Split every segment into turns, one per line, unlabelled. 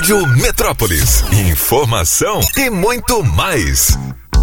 Rádio Metrópolis. Informação e muito mais.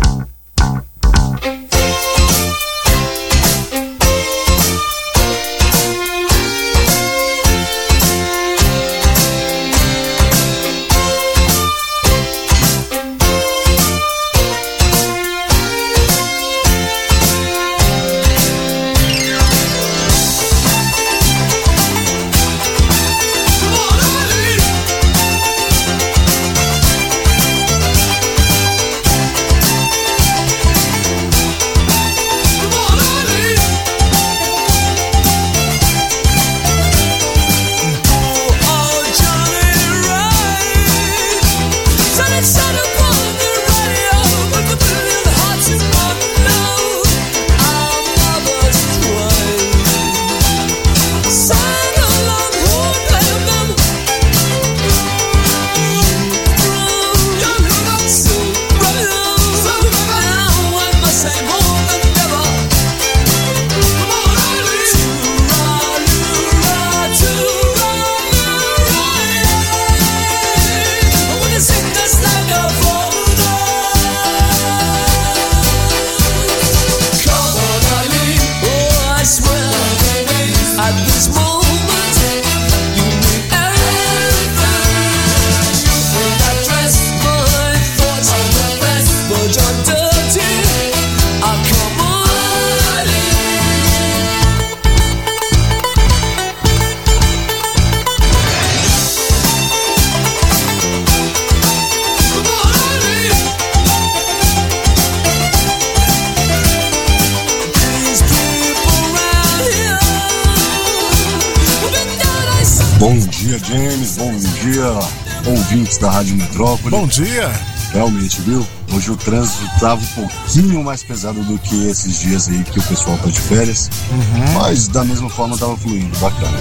Bom dia, James. Bom dia, ouvintes da Rádio Metrópole.
Bom dia.
Realmente, viu? Hoje o trânsito estava um pouquinho mais pesado do que esses dias aí que o pessoal tá de férias. Mas da mesma forma tava fluindo, bacana.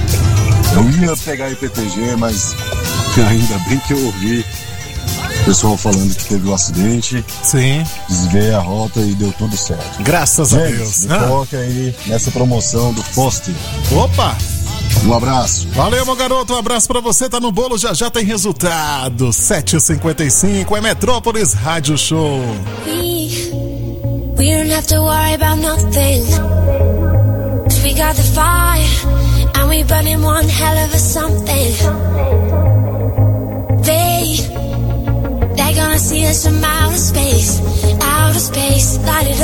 Eu ia pegar a IPTG, mas ainda bem que eu ouvi o pessoal falando que teve um acidente.
Sim.
Desviei a rota e deu tudo certo.
Graças a Deus.
Me coloca aí nessa promoção do Foster.
Opa!
Um abraço.
Valeu, meu garoto. Um abraço pra você. Tá no bolo, já tem resultado. 7h55 é Metrópolis Rádio Show.
We don't have to worry about nothing. We got the fire and we burning one hell of a something. They're gonna see us from outer space, light it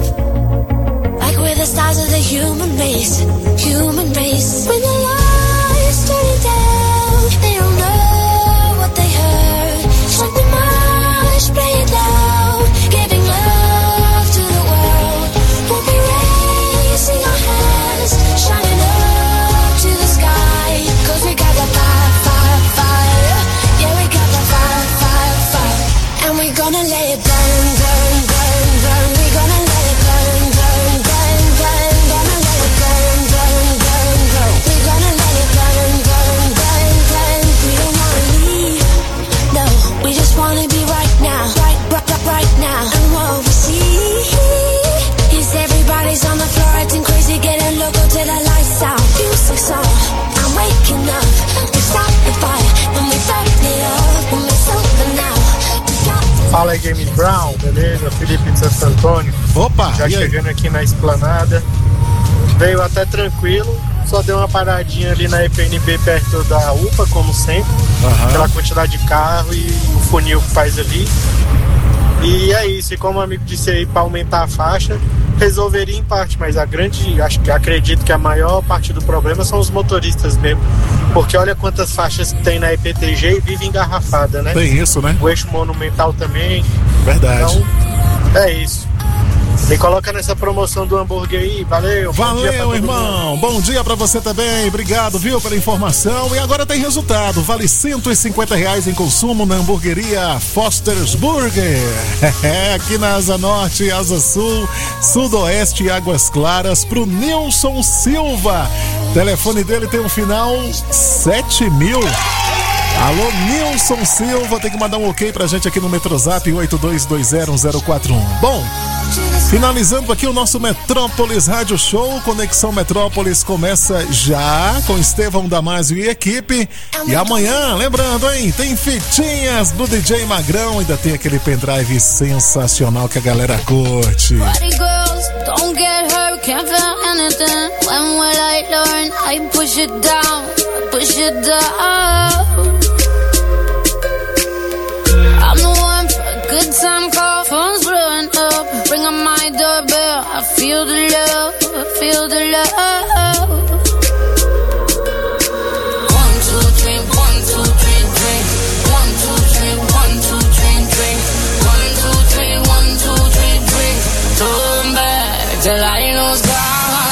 up. Like we're the stars of the human race. When the lights turn down, they don't know what they heard. Shut the marsh, play it loud, giving love to the world. We'll be raising our hands, shining up to the sky. 'Cause we got the fire, fire, fire. Yeah, we got the fire, fire, fire. And we're gonna let it burn, burn, burn, burn. We're gonna let it burn, burn, burn, burn. Gonna let it burn, burn, burn, burn. We're gonna let it burn, burn, burn, burn. We don't wanna leave, no. We just wanna be right now, right now. And what we see is everybody's on the floor acting crazy, getting loco till the lights out. Music's on, I'm waking up. We start the fire, and we burn it up. And it's over now.
Fala aí, James Brown, beleza? Felipe de Santo Antônio.
Opa!
Já chegando aqui na Esplanada. Veio até tranquilo, só deu uma paradinha ali na EPNB perto da UPA, como sempre. Pela quantidade de carro e o funil que faz ali. E é isso, e como o amigo disse aí, para aumentar a faixa, resolveria em parte, mas acredito que a maior parte do problema são os motoristas mesmo. Porque olha quantas faixas tem na EPTG e vive engarrafada, né?
Tem isso, né?
O eixo monumental também.
Verdade.
Então, é isso. Me coloca nessa promoção do hambúrguer aí, valeu.
Valeu, irmão. Bom dia pra você também. Obrigado, viu, pela informação. E agora tem resultado. Vale R$150 em consumo na hamburgueria Foster's Burger. Aqui na Asa Norte, Asa Sul, Sudoeste e Águas Claras, pro Nilson Silva. O telefone dele tem um final 7000. Alô, Nilson Silva, tem que mandar um ok pra gente aqui no Metrozap 82201041. Bom, finalizando aqui o nosso Metrópolis Rádio Show, Conexão Metrópolis começa já com Estevão Damásio e equipe. E amanhã, lembrando, hein, tem fitinhas do DJ Magrão, ainda tem aquele pendrive sensacional que a galera curte.
I'm the one for a good time call, phone's blowing up, ring on my doorbell, I feel the love, I feel the love. 1, 2, 3, 1, 2, 3, drink. 1, 2, 3, 1, 2, 3, drink. 1, 2, 3, 1, 2, 3, drink. Turn back till I lose God.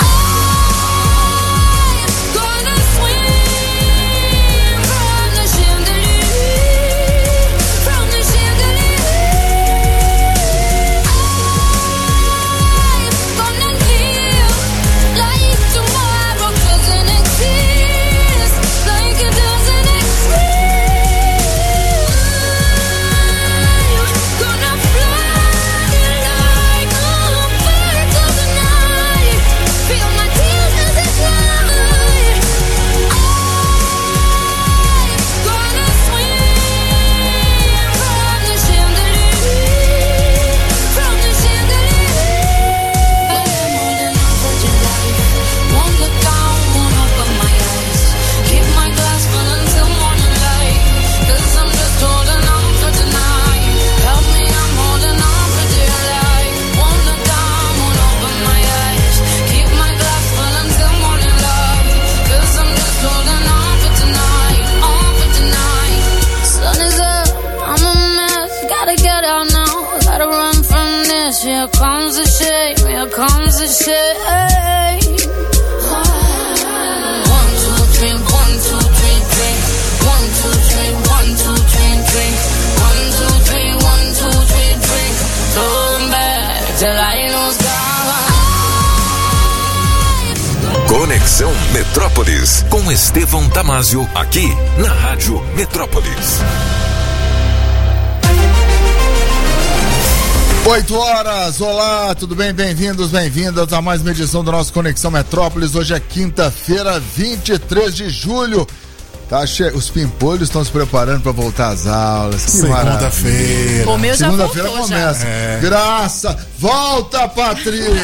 Here comes the shame, here comes the shame. 1, 2, 3, 1, 2, 3, drink. 1, 2, 3, 1, 2, 3, drink. 1, 2, 3, 1, 2, 3, drink. Turn back till I lose God.
Conexão Metrópolis com Estevão Damásio, aqui na Rádio Metrópolis.
8 horas, olá, tudo bem? Bem-vindos, bem-vindas a mais uma edição do nosso Conexão Metrópolis. Hoje é quinta-feira, 23 de julho. Tá os pimpolhos estão se preparando para voltar às aulas.
Segunda-feira.
O meu já
Segunda-feira
voltou,
começa. Volta, Patrick!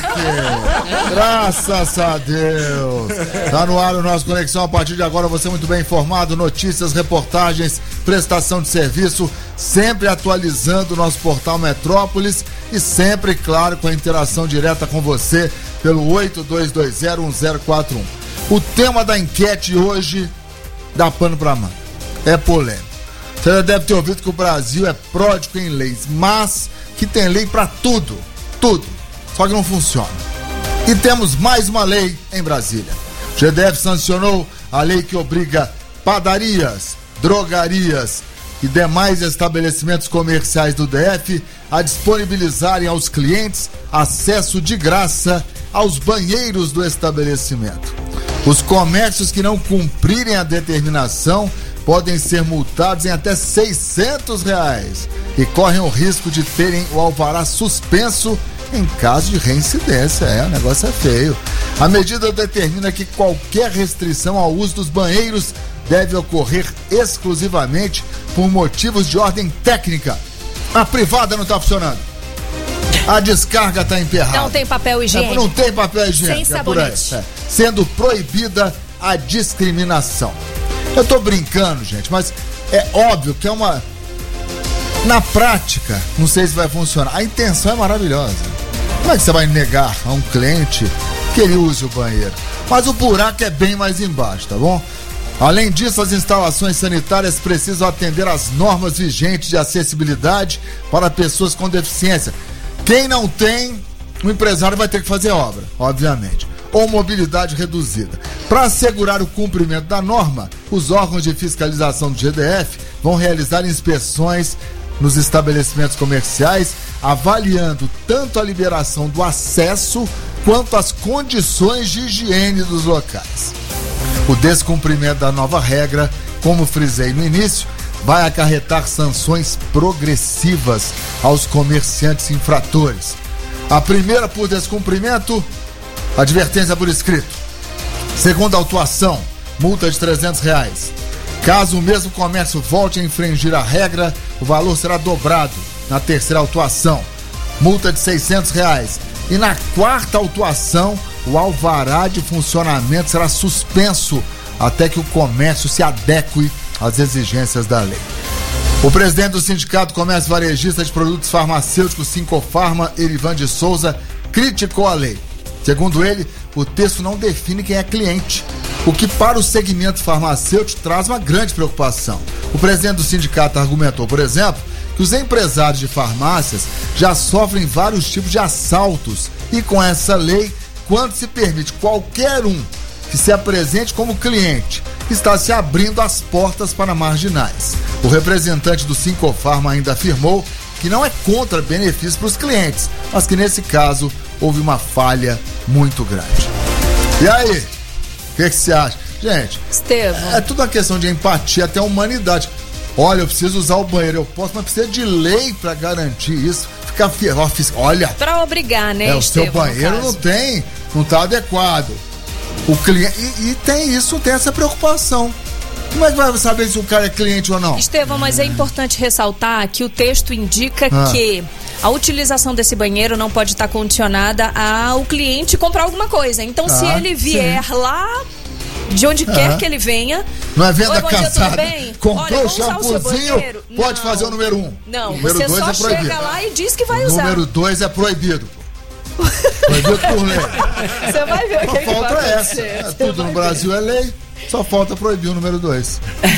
Graças a Deus. Tá no ar o nosso Conexão. A partir de agora você é muito bem informado. Notícias, reportagens, prestação de serviço, sempre atualizando o nosso portal Metrópolis e sempre, claro, com a interação direta com você pelo 82201041. O tema da enquete hoje dá pano pra mão. É polêmico. Você já deve ter ouvido que o Brasil é pródigo em leis, mas que tem lei pra tudo. Tudo. Só que não funciona. E temos mais uma lei em Brasília. O GDF sancionou a lei que obriga padarias, drogarias e demais estabelecimentos comerciais do DF a disponibilizarem aos clientes acesso de graça aos banheiros do estabelecimento. Os comércios que não cumprirem a determinação podem ser multados em até R$600 e correm o risco de terem o alvará suspenso em caso de reincidência. O negócio é feio. A medida determina que qualquer restrição ao uso dos banheiros deve ocorrer exclusivamente por motivos de ordem técnica. A privada não está funcionando. A descarga está emperrada.
Não tem papel higiênico.
Não tem papel higiênico.
Sem sabonete.
Sendo proibida a discriminação. Eu tô brincando, gente, mas é óbvio que é uma... Na prática, não sei se vai funcionar. A intenção é maravilhosa. Como é que você vai negar a um cliente que ele use o banheiro? Mas o buraco é bem mais embaixo, tá bom? Além disso, as instalações sanitárias precisam atender às normas vigentes de acessibilidade para pessoas com deficiência. Quem não tem, o empresário vai ter que fazer obra, obviamente, ou mobilidade reduzida. Para assegurar o cumprimento da norma, os órgãos de fiscalização do GDF vão realizar inspeções nos estabelecimentos comerciais, avaliando tanto a liberação do acesso quanto as condições de higiene dos locais. O descumprimento da nova regra como frisei no início, vai acarretar sanções progressivas aos comerciantes infratores. A primeira por descumprimento, advertência por escrito. Segunda autuação, multa de R$300. Caso o mesmo comércio volte a infringir a regra, o valor será dobrado. Na terceira autuação, multa de R$600. E na quarta autuação, o alvará de funcionamento será suspenso até que o comércio se adeque às exigências da lei. O presidente do Sindicato Comércio Varejista de Produtos Farmacêuticos, Sincofarma, Erivan de Souza, criticou a lei. Segundo ele, o texto não define quem é cliente, o que para o segmento farmacêutico traz uma grande preocupação. O presidente do sindicato argumentou, por exemplo, que os empresários de farmácias já sofrem vários tipos de assaltos e com essa lei, quando se permite qualquer um que se apresente como cliente, está se abrindo as portas para marginais. O representante do Sincofarma ainda afirmou que não é contra benefícios para os clientes, mas que nesse caso houve uma falha muito grande. E aí? O que você acha? Gente,
Estevão,
é tudo uma questão de empatia, até a humanidade. Olha, eu preciso usar o banheiro, eu posso, mas precisa de lei para garantir isso. Ficar fiel, olha.
Para obrigar, né,
o seu banheiro não tá adequado. O cliente e tem essa preocupação. Como é que vai saber se o cara é cliente ou não?
Estevão, mas é importante ressaltar que o texto indica que a utilização desse banheiro não pode estar condicionada ao cliente comprar alguma coisa. Então, se ele vier lá de onde quer que ele venha...
Não é venda
casada.
Comprou o shampoozinho, pode fazer o número 1.
Não,
o número
você
2
só
é proibido.
chega lá e diz que vai usar.
O número 2 é proibido. Proibido por lei.
Você vai ver o que
falta
vai
essa. Tudo no Brasil é lei. Só falta proibir o número 2.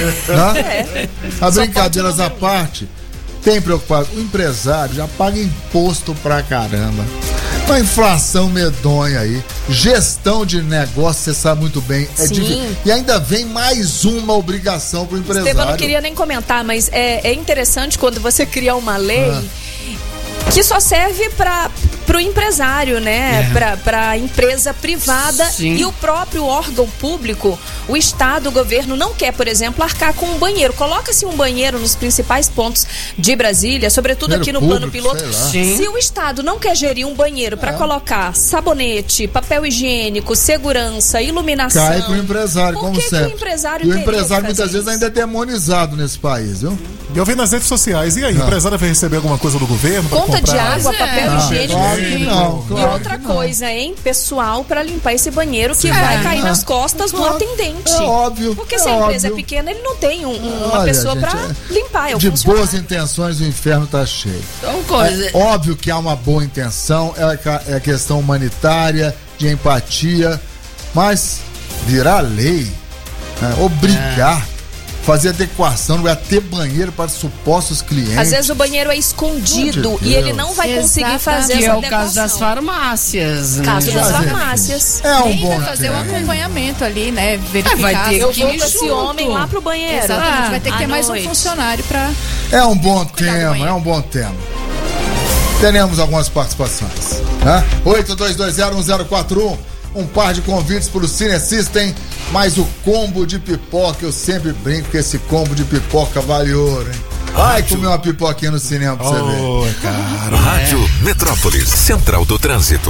A brincadeiras à parte, tem preocupado. O empresário já paga imposto pra caramba. Uma inflação medonha aí. Gestão de negócio, você sabe muito bem. É difícil. E ainda vem mais uma obrigação pro empresário.
Estevão, não queria nem comentar, mas é interessante quando você cria uma lei que só serve para o empresário, né? Para a empresa privada. E o próprio órgão público, o Estado, o governo, não quer, por exemplo, arcar com um banheiro. Coloca-se um banheiro nos principais pontos de Brasília, sobretudo aqui no plano piloto. Se o Estado não quer gerir um banheiro para colocar sabonete, papel higiênico, segurança, iluminação...
Cai pro empresário, como sempre.
E
o empresário muitas vezes ainda é demonizado nesse país, viu?
Eu vi nas redes sociais. E aí, o empresário vai receber alguma coisa do governo?
Conta de água, papel higiênico.
Claro,
e outra coisa, hein? Pessoal para limpar esse banheiro que vai cair nas costas do atendente.
É óbvio.
Porque se a empresa é pequena, ele não tem uma pessoa para limpar.
De boas intenções, o inferno tá cheio. É óbvio que há uma boa intenção, é a questão humanitária, de empatia, mas virar lei, obrigar, fazer adequação, não vai ter banheiro para supostos clientes.
Às vezes o banheiro é escondido e ele não vai conseguir fazer essa adequação.
É o caso das farmácias.
Caso das farmácias.
É um bom
fazer um acompanhamento ali, né? Verificar.
Vai ter
eu vou com esse homem lá pro banheiro.
Exatamente, vai ter que ter mais um funcionário para...
É um bom tema, Teremos algumas participações, né? 82201041. Um par de convites para o Cine System, mais o combo de pipoca. Eu sempre brinco que esse combo de pipoca vale ouro, hein? Vai comer uma pipoquinha no cinema pra você ver.
Cara. Rádio Metrópolis, Central do Trânsito.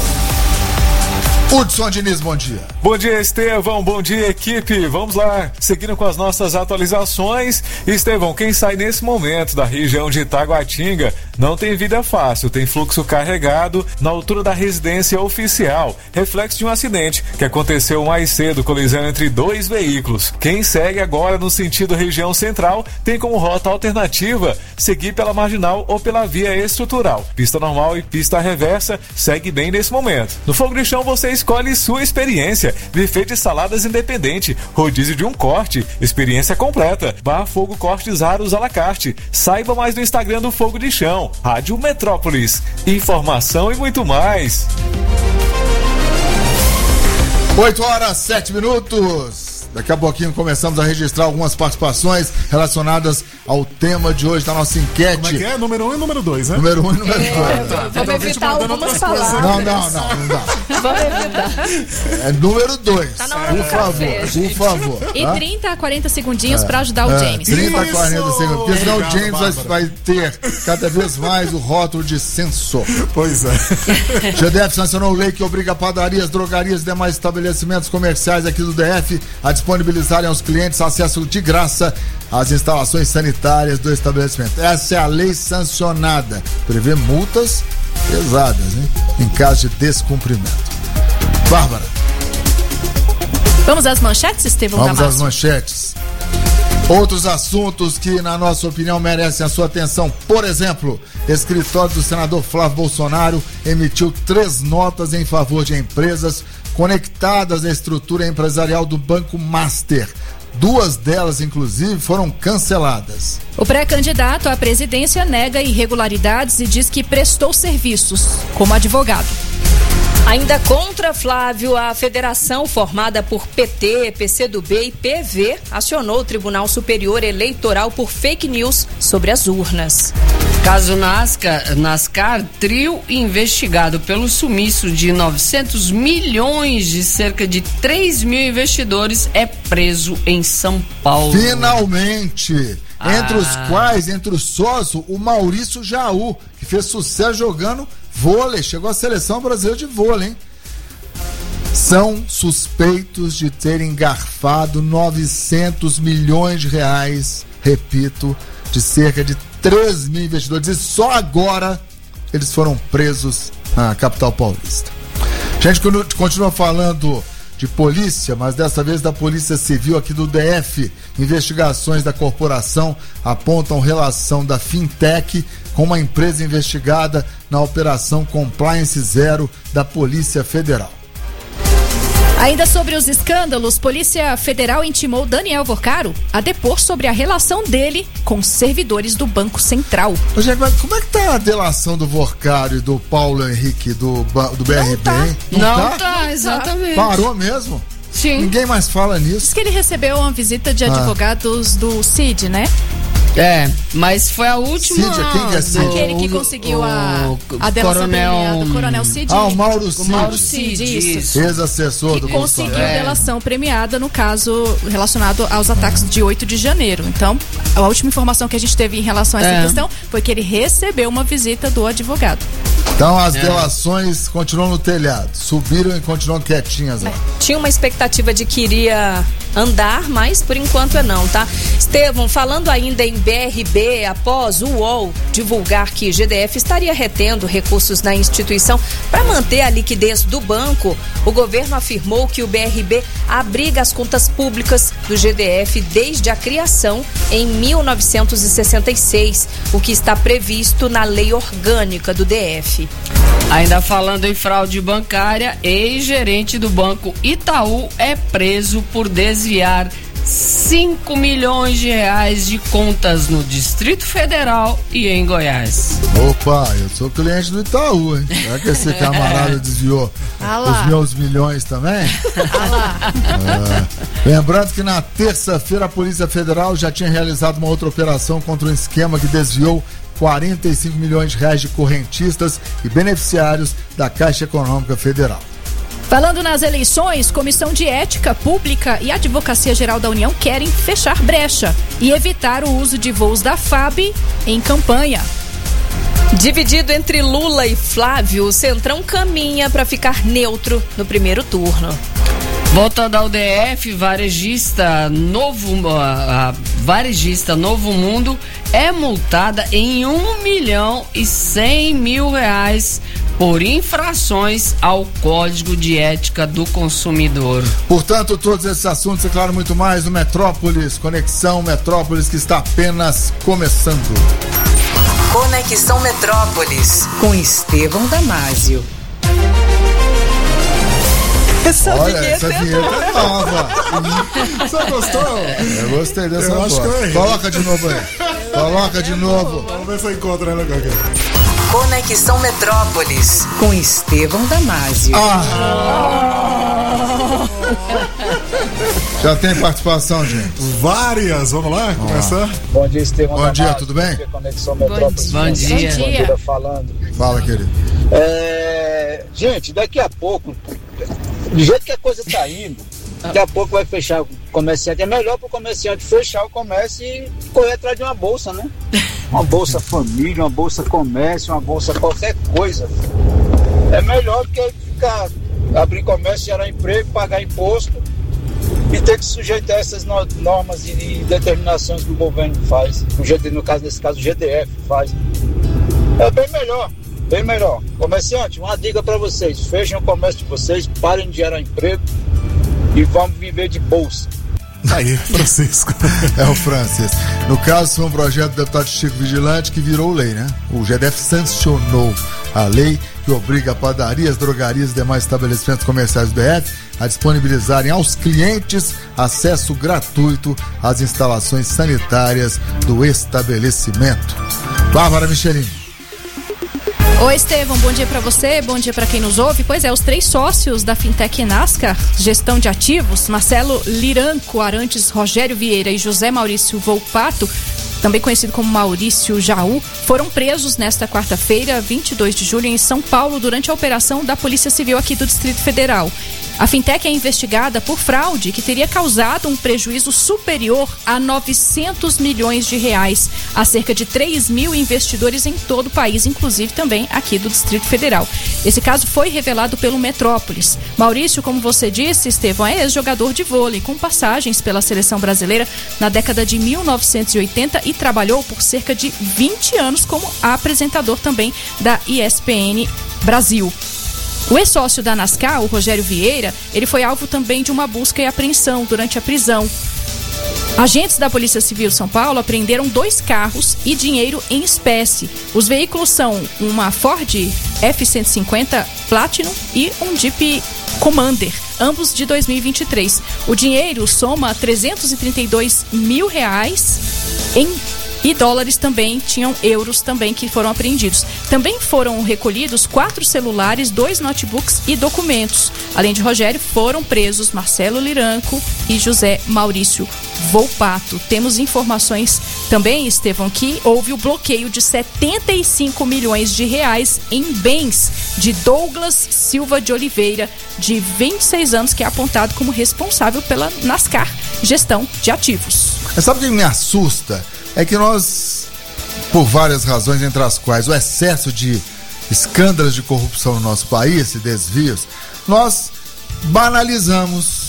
Hudson Diniz, bom dia.
Bom dia, Estevão. Bom dia, equipe. Vamos lá, seguindo com as nossas atualizações. Estevão, quem sai nesse momento da região de Itaguatinga não tem vida fácil, tem fluxo carregado na altura da residência oficial, reflexo de um acidente que aconteceu mais cedo, colisão entre dois veículos. Quem segue agora no sentido região central tem como rota alternativa seguir pela marginal ou pela via estrutural. Pista normal e pista reversa segue bem nesse momento. No Fogo de Chão você escolhe sua experiência. Buffet de saladas independente, rodízio de um corte, experiência completa. Bar Fogo Cortes Aros à la carte. Saiba mais no Instagram do Fogo de Chão. Rádio Metrópolis. Informação e muito mais.
8 horas, 7 minutos. Daqui a pouquinho começamos a registrar algumas participações relacionadas ao tema de hoje da nossa enquete.
Como é que é? Número 1 e número 2, né?
Número 1 e número 2.
Vamos evitar algumas palavras.
Não dá.
Vamos evitar.
É número 2.
Tá na hora do
por favor.
E
Tá?
30 a 40 segundinhos pra ajudar o James.
30 a 40 segundos. Porque senão o
Obrigado,
James vai ter cada vez mais o rótulo de censor.
Pois é.
GDF sancionou lei que obriga padarias, drogarias e demais estabelecimentos comerciais aqui do DF a disponibilizarem aos clientes acesso de graça às instalações sanitárias do estabelecimento. Essa é a lei sancionada. Prevê multas pesadas, hein? Em caso de descumprimento. Bárbara.
Vamos às manchetes, Estevão
Vamos
Damasio?
às manchetes. Outros assuntos que, na nossa opinião, merecem a sua atenção. Por exemplo, escritório do senador Flávio Bolsonaro emitiu 3 notas em favor de empresas conectadas à estrutura empresarial do Banco Master. 2 delas, inclusive, foram canceladas.
O pré-candidato à presidência nega irregularidades e diz que prestou serviços como advogado.
Ainda contra Flávio, a federação formada por PT, PCdoB e PV acionou o Tribunal Superior Eleitoral por fake news sobre as urnas.
Caso NASCAR, trio investigado pelo sumiço de 900 milhões de cerca de 3 mil investidores é preso em São Paulo.
Finalmente! Entre os sócios, o Maurício Jaú, que fez sucesso jogando vôlei, chegou à seleção brasileira de vôlei, hein? São suspeitos de terem garfado 900 milhões de reais, repito, de cerca de 3 mil investidores, e só agora eles foram presos na capital paulista. A gente continua falando de polícia, mas dessa vez da Polícia Civil aqui do DF. Investigações da corporação apontam relação da Fintech com uma empresa investigada na Operação Compliance Zero da Polícia Federal.
Ainda sobre os escândalos, Polícia Federal intimou Daniel Vocaro a depor sobre a relação dele com servidores do Banco Central.
Gente, mas como é que tá a delação do Vocaro e do Paulo Henrique do BRB, hein?
Não tá, exatamente.
Parou mesmo?
Sim.
Ninguém mais fala nisso.
Diz que ele recebeu uma visita de advogados do CID, né?
É, mas foi a última.
Cid, quem que é Cid?
Aquele que conseguiu a delação premiada, o Coronel Cid.
O Mauro Cid.
O Mauro Cid, isso.
Ex-assessor do
Bolsonaro. Que conseguiu delação premiada no caso relacionado aos ataques de 8 de janeiro. Então, a última informação que a gente teve em relação a essa questão foi que ele recebeu uma visita do advogado.
Então as delações continuam no telhado, subiram e continuam quietinhas lá.
Tinha uma expectativa de que iria andar, mas por enquanto não, tá? Estevão, falando ainda em BRB, após o UOL divulgar que GDF estaria retendo recursos na instituição para manter a liquidez do banco, o governo afirmou que o BRB abriga as contas públicas do GDF desde a criação em 1966, o que está previsto na lei orgânica do DF.
Ainda falando em fraude bancária, ex-gerente do Banco Itaú é preso por desviar 5 milhões de reais de contas no Distrito Federal e em Goiás.
Opa, eu sou cliente do Itaú, hein? Será que esse camarada desviou os meus milhões também? Lembrando que na terça-feira a Polícia Federal já tinha realizado uma outra operação contra um esquema que desviou 45 milhões de reais de correntistas e beneficiários da Caixa Econômica Federal.
Falando nas eleições, Comissão de Ética Pública e Advocacia Geral da União querem fechar brecha e evitar o uso de voos da FAB em campanha.
Dividido entre Lula e Flávio, o Centrão caminha para ficar neutro no primeiro turno.
Voltando ao DF, varejista Novo Mundo é multada em R$1.100.000 por infrações ao Código de Ética do Consumidor.
Portanto, todos esses assuntos e claro muito mais no Metrópolis, Conexão Metrópolis, que está apenas começando.
Conexão Metrópolis com Estevão Damasio.
Essa vinheta é nova. Você gostou? Eu gostei dessa voz. Coloca de novo aí. Coloca de novo.
Vamos ver se eu encontro ela aqui.
Conexão Metrópolis, com Estevão Damásio.
Já tem participação, gente?
Várias, vamos lá, começar?
Bom dia, Estevão
Bom dia,
Damásio,
tudo bem?
Conexão Metrópolis.
Bom dia.
Bom dia. Falando.
Fala, querido.
Gente, daqui a pouco, do jeito que a coisa tá indo, daqui a pouco vai fechar o comerciante. É melhor pro comerciante fechar o comércio e correr atrás de uma bolsa, né? Uma bolsa família, uma bolsa comércio, uma bolsa qualquer coisa. É melhor do que ficar, abrir comércio, gerar emprego, pagar imposto e ter que sujeitar essas normas e determinações que o governo faz. Nesse caso, o GDF faz. É bem melhor. Bem melhor. Comerciante, uma dica para vocês: fechem o comércio de vocês, parem de gerar emprego e vamos viver de bolsa.
Aí, Francisco.
É o Francisco. No caso, foi um projeto do deputado Chico Vigilante que virou lei, né? O GDF sancionou a lei que obriga padarias, drogarias e demais estabelecimentos comerciais do DF a disponibilizarem aos clientes acesso gratuito às instalações sanitárias do estabelecimento. Bárbara Michelin.
Oi, Estevão, bom dia para você, bom dia para quem nos ouve. Pois é, os 3 sócios da Fintech Nascar, gestão de ativos, Marcelo Liranco Arantes, Rogério Vieira e José Maurício Volpato, também conhecido como Maurício Jaú, foram presos nesta quarta-feira, 22 de julho, em São Paulo, durante a operação da Polícia Civil aqui do Distrito Federal. A Fintech é investigada por fraude que teria causado um prejuízo superior a 900 milhões de reais a cerca de 3 mil investidores em todo o país, inclusive também aqui do Distrito Federal. Esse caso foi revelado pelo Metrópolis. Maurício, como você disse, Estevão, é ex-jogador de vôlei, com passagens pela seleção brasileira na década de 1980 e trabalhou por cerca de 20 anos como apresentador também da ESPN Brasil. O ex-sócio da Nascar, o Rogério Vieira, ele foi alvo também de uma busca e apreensão durante a prisão. Agentes da Polícia Civil de São Paulo apreenderam 2 carros e dinheiro em espécie. Os veículos são uma Ford F-150 Platinum e um Jeep Commander, ambos de 2023. O dinheiro soma 332 mil reais e dólares também, tinham euros também que foram apreendidos. Também foram recolhidos 4 celulares, 2 notebooks e documentos. Além de Rogério, foram presos Marcelo Liranco e José Maurício Volpato. Temos informações também, Estevão, que houve o bloqueio de 75 milhões de reais em bens de Douglas Silva de Oliveira, de 26 anos, que é apontado como responsável pela Nascar, gestão de ativos.
Sabe o que me assusta? É que nós, por várias razões, entre as quais o excesso de escândalos de corrupção no nosso país e desvios, nós banalizamos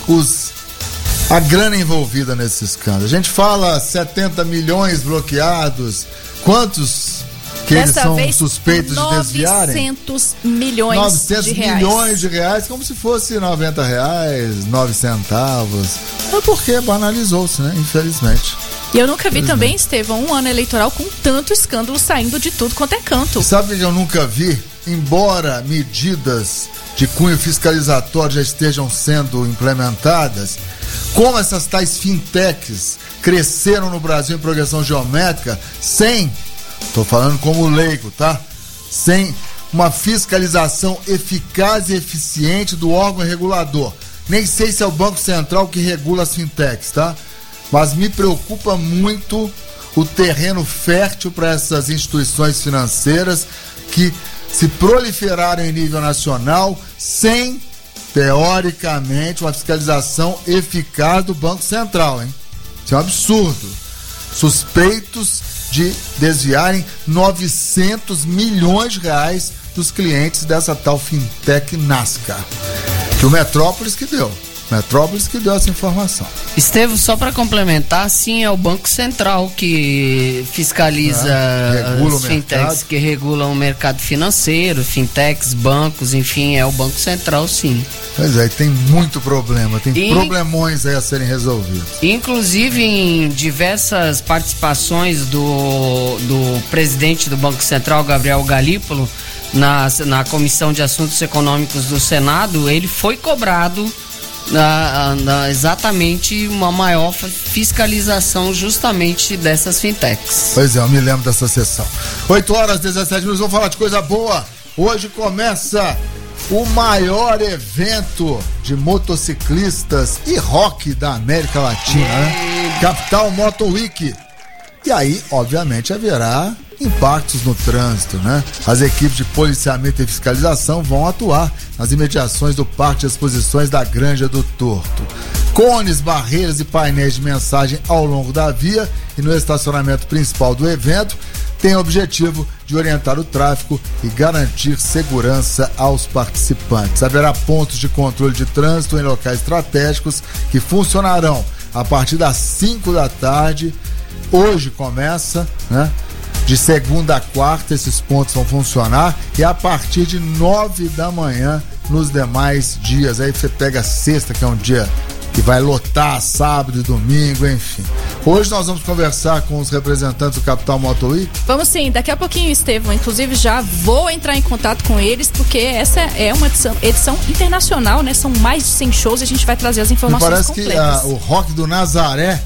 a grana envolvida nesse escândalo. A gente fala 70 milhões bloqueados, quantos que eles são suspeitos de desviarem?
900 milhões de reais.
900 milhões de reais, como se fosse 90 reais, 9 centavos. É porque banalizou-se, né? Infelizmente.
E eu nunca vi também, Estevão, um ano eleitoral com tanto escândalo saindo de tudo quanto é canto.
Sabe o que eu nunca vi? Embora medidas de cunho fiscalizatório já estejam sendo implementadas, como essas tais fintechs cresceram no Brasil em progressão geométrica sem, estou falando como leigo, tá? Sem uma fiscalização eficaz e eficiente do órgão regulador. Nem sei se é o Banco Central que regula as fintechs, tá? Mas me preocupa muito o terreno fértil para essas instituições financeiras que se proliferaram em nível nacional sem, teoricamente, uma fiscalização eficaz do Banco Central, hein? Isso é um absurdo. Suspeitos de desviarem 900 milhões de reais dos clientes dessa tal fintech Nascar. Que o Metrópolis que deu. Metrópolis que deu essa informação.
Estevão, só para complementar, sim, é o Banco Central que fiscaliza as fintechs, que regulam o mercado financeiro, fintechs, bancos, enfim, é o Banco Central, sim.
Pois é, tem muito problema, tem problemões aí a serem resolvidos.
Inclusive em diversas participações do presidente do Banco Central, Gabriel Galípolo, na Comissão de Assuntos Econômicos do Senado, ele foi cobrado exatamente uma maior fiscalização justamente dessas fintechs.
Pois é, eu me lembro dessa sessão. 8h17, vamos falar de coisa boa. Hoje começa o maior evento de motociclistas e rock da América Latina, né? Capital Moto Week. E aí, obviamente, haverá impactos no trânsito, né? As equipes de policiamento e fiscalização vão atuar nas imediações do Parque de Exposições da Granja do Torto. Cones, barreiras e painéis de mensagem ao longo da via e no estacionamento principal do evento tem o objetivo de orientar o tráfego e garantir segurança aos participantes. Haverá pontos de controle de trânsito em locais estratégicos que funcionarão a partir das 5 da tarde. Hoje começa, né? De segunda a quarta esses pontos vão funcionar e a partir de 9 da manhã nos demais dias. Aí você pega sexta, que é um dia que vai lotar, sábado e domingo, enfim. Hoje nós vamos conversar com os representantes do Capital Moto Week.
Vamos sim, daqui a pouquinho, Estevão. Inclusive já vou entrar em contato com eles, porque essa é uma edição internacional, né? São mais de 100 shows e a gente vai trazer as informações
completas.
Parece
que o Rock do Nazaré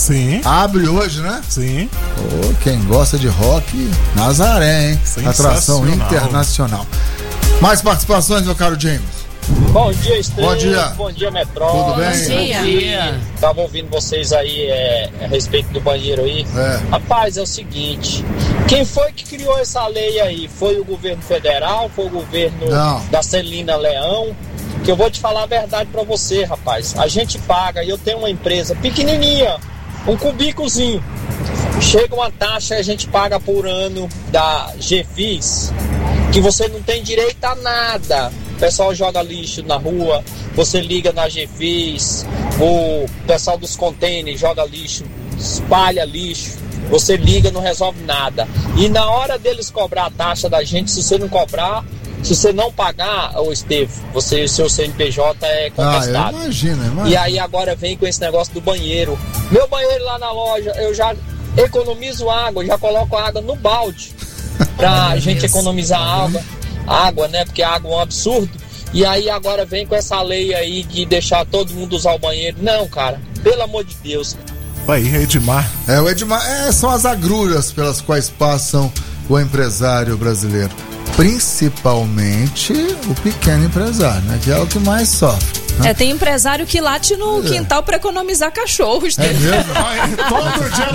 abre hoje, né?
Sim.
Quem gosta de rock, Nazaré, hein? Atração internacional. Mais participações, meu caro James?
Bom dia, Estevão.
Bom dia.
Bom dia, Metrópole.
Tudo bem?
Bom dia. Tava ouvindo vocês aí a respeito do banheiro aí. Rapaz, é o seguinte, quem foi que criou essa lei aí? Foi o governo federal? Foi o governo da Celina Leão? Que eu vou te falar a verdade pra você, rapaz. A gente paga, e eu tenho uma empresa pequenininha, um cubículozinho. Chega uma taxa que a gente paga por ano da GFIS, que você não tem direito a nada. O pessoal joga lixo na rua, você liga na GFIS, o pessoal dos contêineres joga lixo, espalha lixo, você liga, não resolve nada. E na hora deles cobrar a taxa da gente, se você não cobrar, se você não pagar, ô Estevão, seu CNPJ é contestado.
Imagina.
E aí agora vem com esse negócio do banheiro. Meu banheiro lá na loja, eu já economizo água, já coloco água no balde pra gente economizar água, né? Porque a água é um absurdo. E aí agora vem com essa lei aí de deixar todo mundo usar o banheiro. Não, cara, pelo amor de Deus.
Aí, Edmar.
O Edmar, são as agruras pelas quais passam o empresário brasileiro. Principalmente o pequeno empresário, né? Que é o que mais sofre.
Tem empresário que late no quintal pra economizar cachorros.
É mesmo?
Todo dia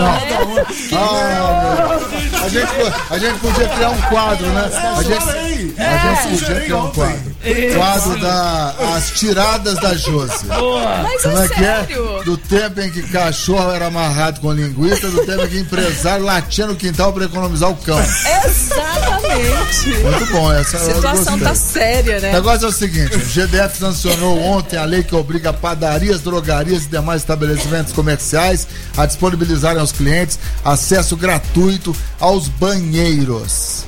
A gente podia criar um quadro, né? A gente podia criar um quadro. Quadro das tiradas da Josi.
Mas
como é que
sério?
Do tempo em que cachorro era amarrado com linguiça, do tempo em que empresário latia no quintal pra economizar o cão.
Exatamente.
Muito bom.
A situação tá séria, né?
O negócio é o seguinte, o GDF sancionou ontem a lei que obriga padarias, drogarias e demais estabelecimentos comerciais a disponibilizarem aos clientes acesso gratuito aos banheiros.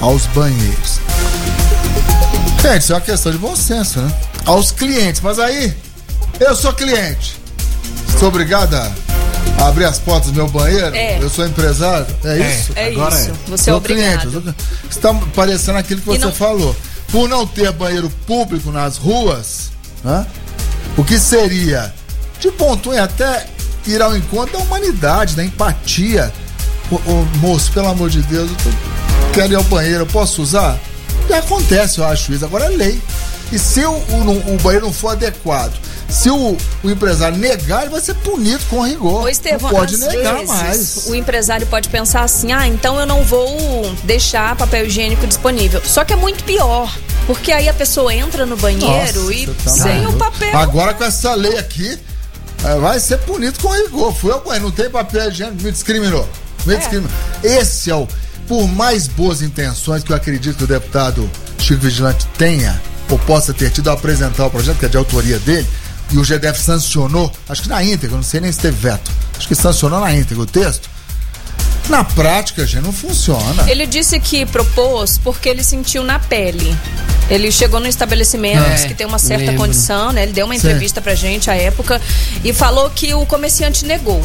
Gente, isso é uma questão de bom senso, né? Aos clientes, mas aí eu sou cliente, sou obrigado a abrir as portas do meu banheiro? Eu sou empresário? Isso?
Agora isso. Você é obrigado.
Cliente, está parecendo aquilo que você falou. Por não ter banheiro público nas ruas, né? O que seria de bom tom e até ir ao encontro da humanidade, da empatia. Moço, pelo amor de Deus, eu quero ir ao banheiro, eu posso usar? E acontece, eu acho isso. Agora é lei. E se o banheiro não for adequado, se o empresário negar, ele vai ser punido com rigor.
Ô, Estevão,
não pode
às
negar
vezes,
mais.
O empresário pode pensar assim, então eu não vou deixar papel higiênico disponível. Só que é muito pior, porque aí a pessoa entra no banheiro sem o papel.
Agora com essa lei aqui, vai ser punido com rigor. Fui ao banheiro, não tem papel higiênico, me discriminou. Esse é o... Por mais boas intenções que eu acredito que o deputado Chico Vigilante tenha, ou possa ter tido a apresentar o projeto, que é de autoria dele, e o GDF sancionou, acho que na íntegra, não sei nem se teve veto, acho que sancionou na íntegra o texto. Na prática, gente, não funciona.
Ele disse que propôs porque ele sentiu na pele. Ele chegou no estabelecimento que tem uma certa condição, né? Ele deu uma entrevista pra gente à época e falou que o comerciante negou.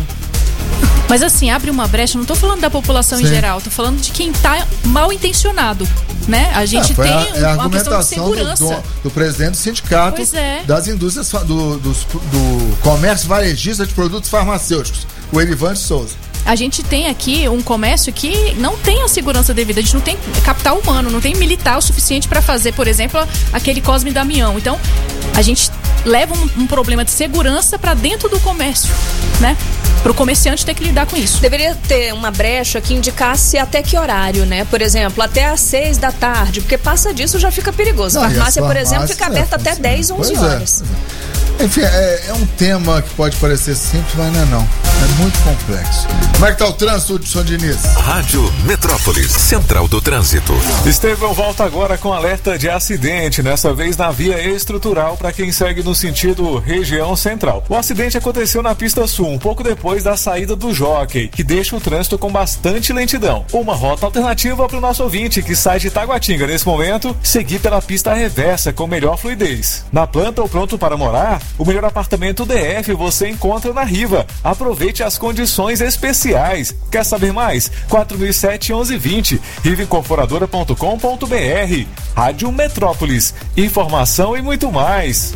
Mas assim, abre uma brecha, não tô falando da população em geral, tô falando de quem tá mal intencionado. né? A gente tem uma questão de segurança.
Do presidente do sindicato das indústrias do comércio varejista de produtos farmacêuticos, o Erivan Souza.
A gente tem aqui um comércio que não tem a segurança devida, a gente não tem capital humano, não tem militar o suficiente para fazer, por exemplo, aquele Cosme e Damião. Então, a gente leva um problema de segurança para dentro do comércio, né? Para o comerciante ter que lidar com isso.
Deveria ter uma brecha que indicasse até que horário, né? Por exemplo, até às 6 da tarde, porque passa disso já fica perigoso. A farmácia, por exemplo, fica aberta até 10, 11 horas.
Enfim, é um tema que pode parecer simples, mas não. É muito complexo. Como é que tá o trânsito, Hudson Diniz?
Rádio Metrópolis, Central do Trânsito.
Estevão volta agora com alerta de acidente, nessa vez na via estrutural para quem segue no sentido região central. O acidente aconteceu na pista sul, um pouco depois da saída do Jockey, que deixa o trânsito com bastante lentidão. Uma rota alternativa para o nosso ouvinte que sai de Taguatinga nesse momento, seguir pela pista reversa com melhor fluidez. Na planta ou pronto para morar, o melhor apartamento DF você encontra na Riva. Aproveite as condições especiais. Quer saber mais? 4007-1120, rivaincorporadora.com.br. Rádio Metrópolis, informação e muito mais.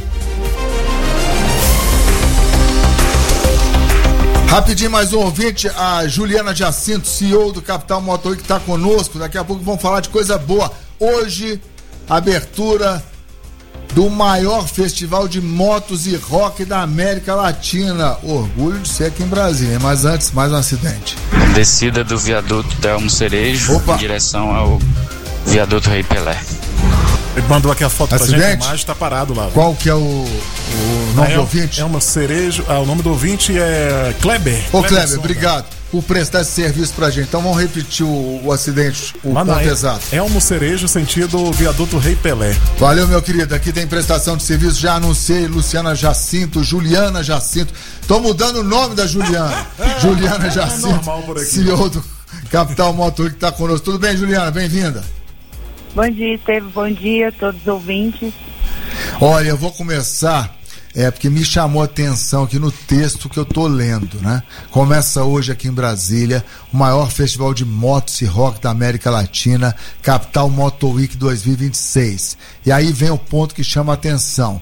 Rapidinho, mais um ouvinte, a Juliana Jacinto, CEO do Capital Motor, que está conosco. Daqui a pouco vamos falar de coisa boa. Hoje, abertura do maior festival de motos e rock da América Latina. Orgulho de ser aqui em Brasília, mas antes, mais um acidente.
Descida do viaduto Delmo Cerejo, em direção ao viaduto Rei Pelé.
Ele mandou aqui a foto
acidente?
Pra gente, a imagem tá parado lá.
Qual que é o nome do ouvinte?
É uma Cerejo, o nome do ouvinte é Kleber.
Ô Kleber, obrigado por prestar esse serviço pra gente. Então vamos repetir o acidente, o ponto exato.
É uma Cerejo, sentido viaduto Rei Pelé.
Valeu, meu querido. Aqui tem prestação de serviço, já anunciei, Luciana Jacinto, Juliana Jacinto. Tô mudando o nome da Juliana. Juliana Jacinto, normal por aqui. CEO do Capital Motor, que tá conosco. Tudo bem, Juliana? Bem-vinda.
Bom dia, Estevam. Bom dia a todos os ouvintes.
Olha, eu vou começar, porque me chamou a atenção aqui no texto que eu tô lendo, né? Começa hoje aqui em Brasília o maior festival de motos e rock da América Latina, Capital Motor Week 2026. E aí vem o ponto que chama a atenção.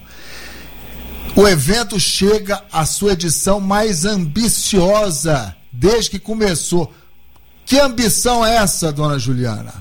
O evento chega à sua edição mais ambiciosa desde que começou. Que ambição é essa, dona Juliana?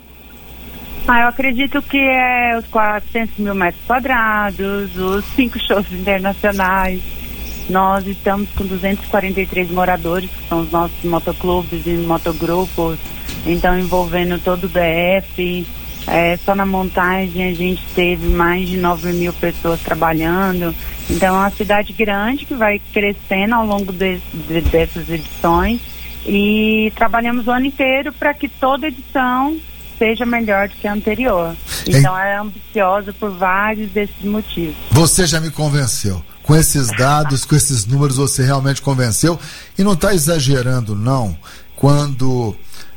Eu acredito que é os 400 mil metros quadrados, os 5 shows internacionais. Nós estamos com 243 moradores, que são os nossos motoclubes e motogrupos, então envolvendo todo o DF. Só na montagem a gente teve mais de 9 mil pessoas trabalhando. Então é uma cidade grande que vai crescendo ao longo dessas edições e trabalhamos o ano inteiro para que toda edição seja melhor do que a anterior. Então é ambiciosa por vários desses motivos.
Você já me convenceu. Com esses dados, com esses números, você realmente convenceu. E não está exagerando, não, quando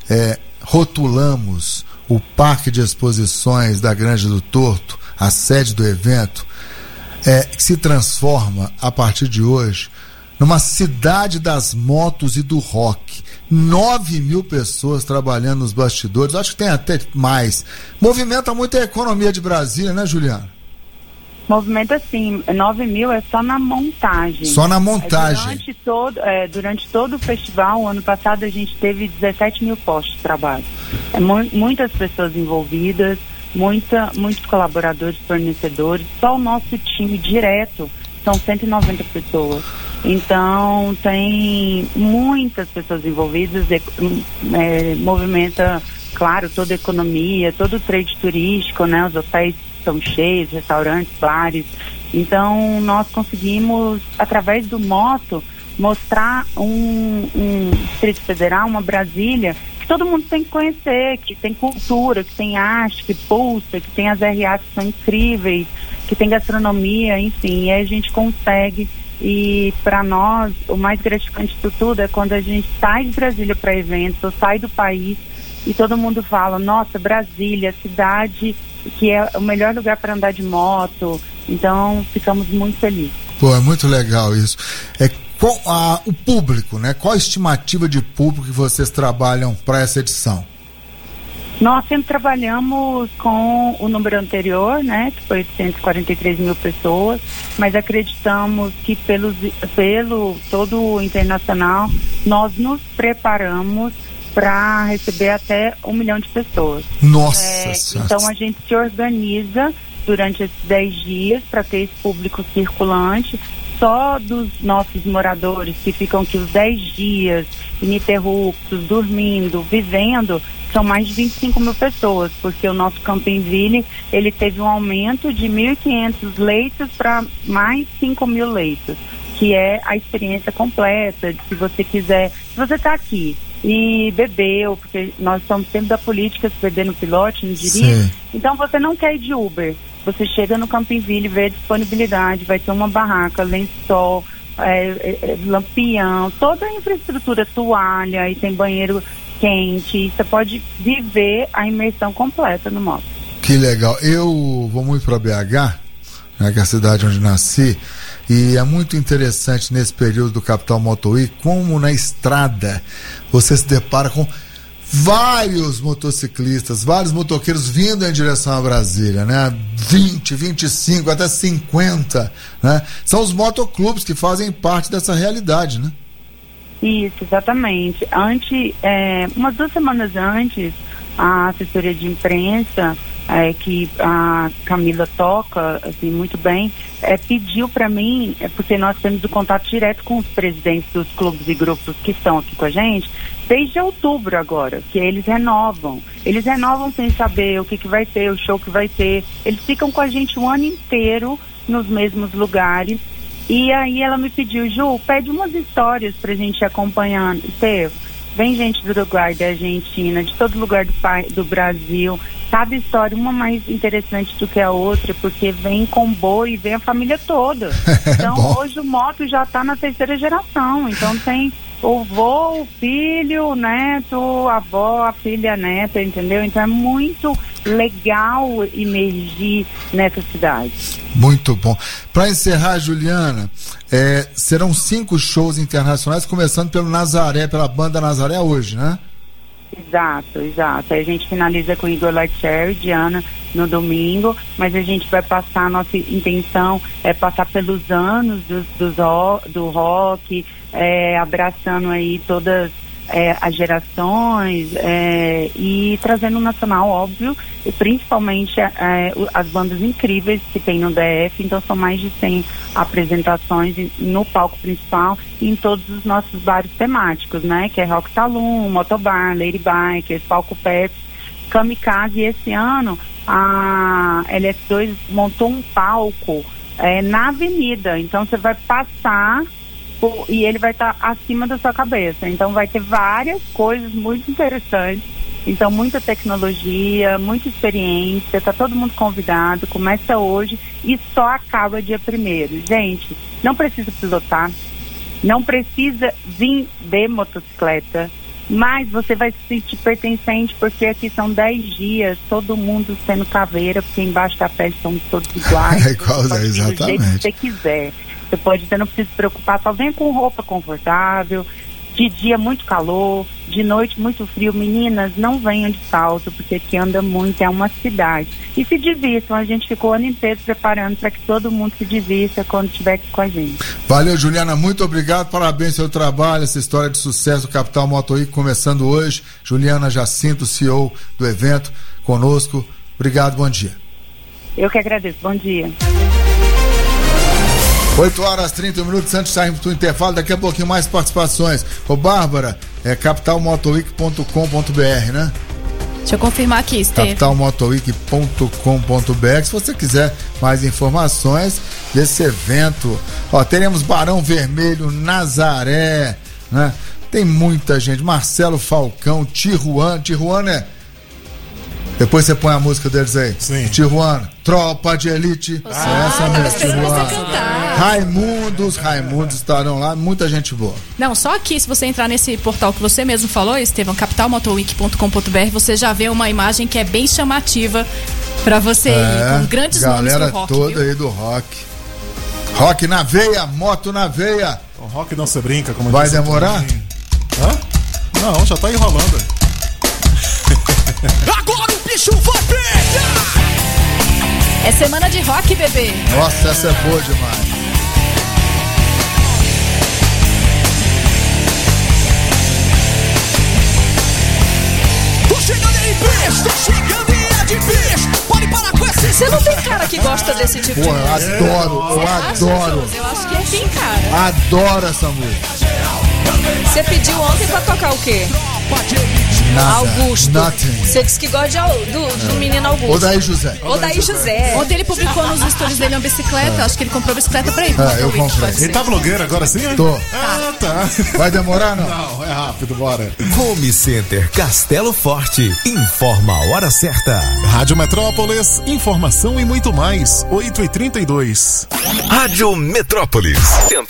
rotulamos o Parque de Exposições da Granja do Torto, a sede do evento, que se transforma, a partir de hoje, numa cidade das motos e do rock. 9 mil pessoas trabalhando nos bastidores, acho que tem até mais. Movimenta muito a economia de Brasília, né, Juliana?
Movimenta sim, 9 mil é só na montagem.
Só na montagem.
Durante todo o festival, ano passado a gente teve 17 mil postos de trabalho. Muitas pessoas envolvidas, muitos colaboradores, fornecedores, só o nosso time direto são 190 pessoas. Então tem muitas pessoas envolvidas, movimenta, claro, toda a economia, todo o trade turístico, né? Os hotéis estão cheios, restaurantes, bares. Então nós conseguimos, através do moto, mostrar um Distrito Federal, uma Brasília, que todo mundo tem que conhecer, que tem cultura, que tem arte, que pulsa, que tem as RAs que são incríveis, que tem gastronomia, enfim, e aí a gente consegue. E para nós, o mais gratificante de tudo é quando a gente sai de Brasília para eventos, ou sai do país e todo mundo fala, nossa, Brasília, cidade que é o melhor lugar para andar de moto. Então ficamos muito felizes.
Pô, é muito legal isso. O público, né? Qual a estimativa de público que vocês trabalham para essa edição?
Nós sempre trabalhamos com o número anterior, né, que foi 843 mil pessoas, mas acreditamos que pelo todo o internacional, nós nos preparamos para receber até 1 milhão de pessoas.
Nossa!
Então a gente se organiza durante esses 10 dias para ter esse público circulante. Só dos nossos moradores que ficam aqui os 10 dias ininterruptos, dormindo, vivendo, são mais de 25 mil pessoas, porque o nosso Campinville, ele teve um aumento de 1.500 leitos para mais 5 mil leitos, que é a experiência completa, de se você quiser, se você está aqui e bebeu, porque nós estamos sempre da política, se beber no pilote, não dirige, então você não quer ir de Uber, você chega no Campinville, vê a disponibilidade, vai ter uma barraca, lençol, lampião, toda a infraestrutura, toalha, e tem banheiro quente, você pode viver a imersão completa no moto.
Que legal. Eu vou muito para BH, né, que é a cidade onde nasci, e é muito interessante nesse período do Capital Moto Week, como na estrada você se depara com vários motociclistas, vários motoqueiros vindo em direção a Brasília, né? 20, 25, até 50, né? São os motoclubes que fazem parte dessa realidade, né?
Isso, exatamente. Umas 2 semanas antes, a assessoria de imprensa, que a Camila toca assim, muito bem, pediu para mim, porque nós temos o contato direto com os presidentes dos clubes e grupos que estão aqui com a gente, desde outubro agora, que eles renovam. Eles renovam sem saber o que vai ter, o show que vai ter. Eles ficam com a gente o ano inteiro nos mesmos lugares. E aí ela me pediu, Ju, pede umas histórias pra gente ir acompanhando. Estevam, vem gente do Uruguai, da Argentina, de todo lugar do Brasil. Cada história, uma mais interessante do que a outra, porque vem comboio e vem a família toda. Então hoje o moto já tá na 3ª geração. Então tem o vô, o filho, o neto, a avó, a filha, a neta, entendeu? Então é muito legal emergir nessa cidade.
Muito bom. Para encerrar, Juliana, serão 5 shows internacionais, começando pelo Nazaré, pela banda Nazaré hoje, né?
Exato. Aí a gente finaliza com Igor Lightcherry, Diana, no domingo, mas a gente vai passar, a nossa intenção é passar pelos anos do rock, abraçando aí todas as gerações e trazendo o nacional, óbvio, e principalmente as bandas incríveis que tem no DF. Então são mais de 100 apresentações no palco principal e em todos os nossos bares temáticos, né, que é Rock Saloon, Motobar, Lady Bikers, Palco Pets, Kamikaze. E esse ano a LS2 montou um palco na avenida, então você vai passar e ele vai estar acima da sua cabeça. Então vai ter várias coisas muito interessantes. Então muita tecnologia, muita experiência, está todo mundo convidado, começa hoje e só acaba dia 1º. Gente, não precisa pilotar, não precisa vir de motocicleta, mas você vai se sentir pertencente, porque aqui são 10 dias, todo mundo sendo caveira, porque embaixo da pele somos todos iguais.
Exatamente.
Do jeito que você quiser. Você pode, você não precisa se preocupar, só vem com roupa confortável, de dia muito calor, de noite muito frio. Meninas, não venham de salto, porque aqui anda muito, é uma cidade. E se divirtam, a gente ficou o ano inteiro preparando para que todo mundo se divirta quando estiver aqui com a gente.
Valeu, Juliana, muito obrigado, parabéns pelo trabalho, essa história de sucesso do Capital Moto Week começando hoje. Juliana Jacinto, CEO do evento, conosco. Obrigado, bom dia.
Eu que agradeço, bom dia.
8h30 antes de sairmos do intervalo, daqui a pouquinho mais participações. Ô Bárbara, capitalmotoweek.com.br, né?
Deixa eu confirmar aqui, Esteve.
capitalmotoweek.com.br. Se você quiser mais informações desse evento, teremos Barão Vermelho, Nazaré, né? Tem muita gente, Marcelo Falcão, Tijuana, depois você põe a música deles aí.
Sim.
Tijuana, Tropa de Elite. Essa mesmo, Tijuana. Raimundos estarão lá, muita gente boa.
Não, só aqui, se você entrar nesse portal que você mesmo falou, Estevão, capitalmotoweek.com.br, você já vê uma imagem que é bem chamativa pra você ir, com grandes nomes do rock.
Galera toda aí do rock. Rock na veia, moto na veia.
O rock não se brinca, como
vai demorar?
Hã? Não, já tá enrolando.
Agora o bicho vai pegar!
É semana de rock, bebê.
Nossa, essa é boa demais.
Tô chegando aí, bicho! Tô chegando e é de bicho! Pode parar com esse...
Você não tem cara que gosta desse tipo
Porra,
de música?
eu adoro.
Eu acho que é tem cara.
Adoro essa música.
Você pediu ontem pra tocar o quê?
Nada,
Augusto.
nothing.
Você disse que gosta do menino Augusto.
Odair José.
Odair José.
Ontem ele publicou nos stories dele uma bicicleta. Acho que ele comprou bicicleta pra ele.
Eu comprei.
Ele tá blogueiro agora sim?
Tô.
Ah, tá.
Vai demorar, não?
Não, é rápido, bora.
Home Center Castelo Forte. Informa a hora certa.
Rádio Metrópolis, informação e muito mais. 8h32.
Rádio Metrópolis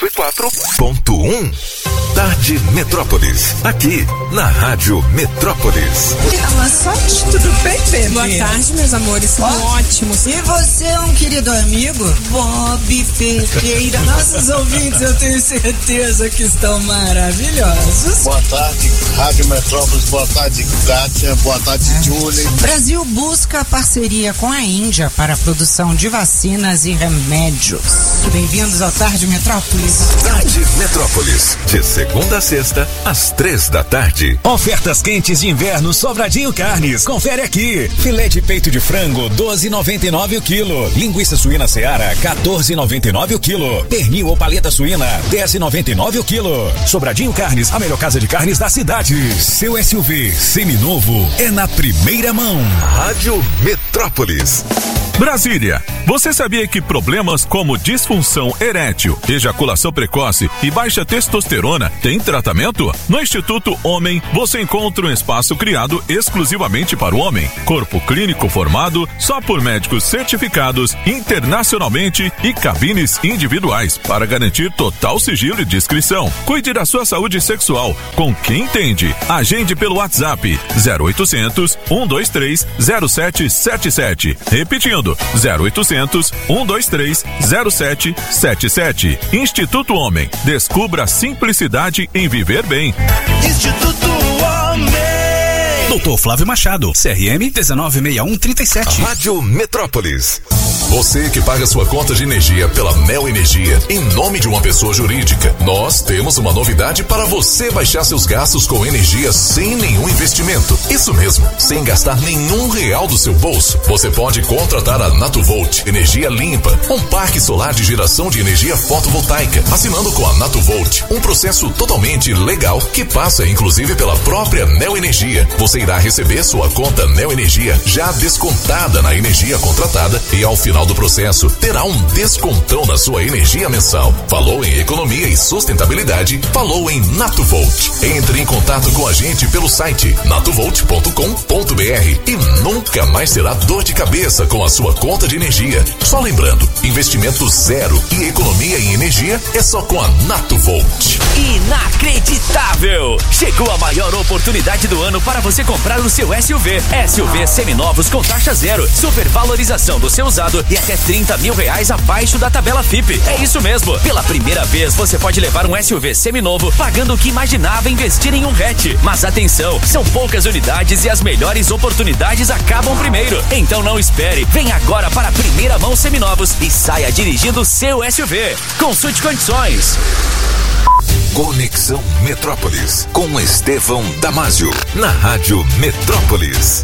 104.1. Tarde Metrópolis. Aqui na Rádio Metrópolis.
Amassante, tudo bem, Fê? Boa tarde, meus amores. São ótimos. E você é um querido amigo? Bob Ferreira. Nossos ouvintes, eu tenho certeza que estão maravilhosos.
Boa tarde, Rádio Metrópolis. Boa tarde, Kátia. Boa tarde, Julie.
Brasil busca parceria com a Índia para a produção de vacinas e remédios. Bem-vindos ao Tarde Metrópolis.
Tarde Metrópolis. De segunda a sexta, às 3h.
Ofertas quentes de inverno Sobradinho Carnes. Confere aqui. Filé de peito de frango, 12,99 o quilo. Linguiça suína Seara, 14,99 o quilo. Pernil ou paleta suína, 10,99 o quilo. Sobradinho Carnes, a melhor casa de carnes da cidade. Seu SUV seminovo é na primeira mão.
Rádio Metrópolis.
Brasília, você sabia que problemas como disfunção erétil, ejaculação precoce e baixa testosterona têm tratamento? No Instituto Homem, você encontra um espaço criado exclusivamente para o homem. Corpo clínico formado só por médicos certificados internacionalmente e cabines individuais para garantir total sigilo e discrição. Cuide da sua saúde sexual com quem entende. Agende pelo WhatsApp 0800 123 0777. Repetindo, 0800 123 0777. Instituto Homem. Descubra a simplicidade em viver bem.
Instituto Homem.
Doutor Flávio Machado, CRM 196137.
Rádio Metrópolis. Você que paga sua conta de energia pela Neo Energia em nome de uma pessoa jurídica, nós temos uma novidade para você baixar seus gastos com energia sem nenhum investimento. Isso mesmo, sem gastar nenhum real do seu bolso. Você pode contratar a Natuvolt Energia Limpa, um parque solar de geração de energia fotovoltaica, assinando com a Natuvolt, um processo totalmente legal que passa inclusive pela própria Neo Energia. Você irá receber sua conta Neo Energia já descontada na energia contratada e ao final do processo terá um descontão na sua energia mensal. Falou em economia e sustentabilidade? Falou em Natuvolt. Entre em contato com a gente pelo site natuvolt.com.br e nunca mais terá dor de cabeça com a sua conta de energia. Só lembrando, investimento zero e economia em energia é só com a Natuvolt.
Inacreditável! Chegou a maior oportunidade do ano para você comprar o seu SUV. SUV seminovos com taxa zero, supervalorização do seu usado e até R$30 mil abaixo da tabela FIP. É isso mesmo. Pela primeira vez você pode levar um SUV seminovo pagando o que imaginava investir em um hatch. Mas atenção, são poucas unidades e as melhores oportunidades acabam primeiro. Então não espere. Vem agora para a primeira mão seminovos e saia dirigindo o seu SUV. Consulte condições.
Conexão Metrópolis com Estevão Damásio na Rádio Metrópolis.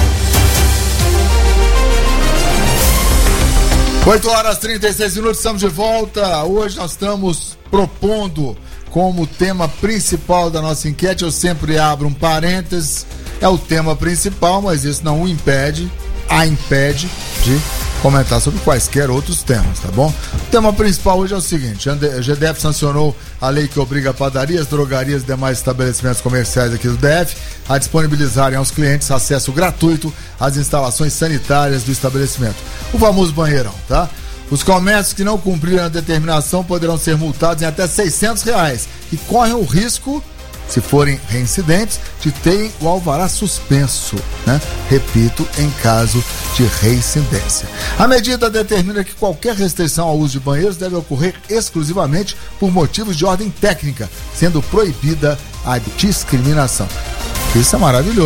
8h36, estamos de volta. Hoje nós estamos propondo como tema principal da nossa enquete, eu sempre abro um parênteses, é o tema principal, mas isso não o impede de comentar sobre quaisquer outros temas, tá bom? O tema principal hoje é o seguinte: a GDF sancionou a lei que obriga padarias, drogarias e demais estabelecimentos comerciais aqui do DF a disponibilizarem aos clientes acesso gratuito às instalações sanitárias do estabelecimento. O famoso banheirão, tá? Os comércios que não cumprirem a determinação poderão ser multados em até R$600 e correm o risco, se forem reincidentes, de terem o alvará suspenso, né? Repito, em caso de reincidência. A medida determina que qualquer restrição ao uso de banheiros deve ocorrer exclusivamente por motivos de ordem técnica, sendo proibida a discriminação. Isso é maravilhoso.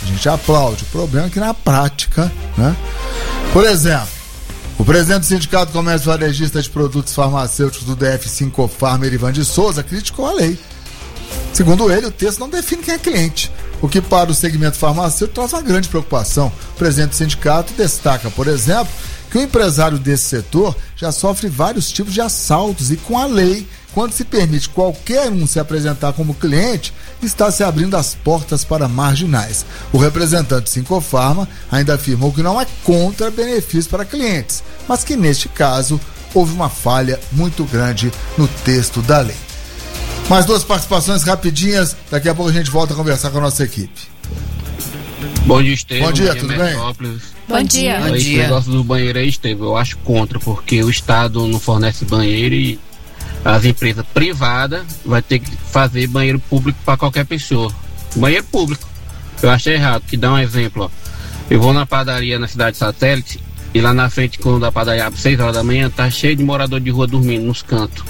a gente aplaude. O problema é que na prática, né? Por exemplo, o presidente do Sindicato do Comércio Varejista de Produtos Farmacêuticos do DF, Sincofarma, Erivan de Souza, criticou a lei. Segundo ele, o texto não define quem é cliente, o que para o segmento farmacêutico traz uma grande preocupação. O presidente do sindicato destaca, por exemplo, que o empresário desse setor já sofre vários tipos de assaltos e com a lei, quando se permite qualquer um se apresentar como cliente, está se abrindo as portas para marginais. O representante do Sincofarma ainda afirmou que não é contra benefícios para clientes, mas que neste caso houve uma falha muito grande no texto da lei. Mais duas participações rapidinhas, daqui a pouco a gente volta a conversar com a nossa equipe.
Bom dia, Estevam.
Bom dia, tudo bem?
Bom dia.
Esse negócio do banheiro aí, Estevam, eu acho contra, porque o Estado não fornece banheiro e as empresas privadas vão ter que fazer banheiro público para qualquer pessoa. Banheiro público. Eu acho errado, que dá um exemplo, ó. Eu vou na padaria na cidade satélite e lá na frente, quando a padaria abre 6 horas da manhã, tá cheio de morador de rua dormindo nos cantos.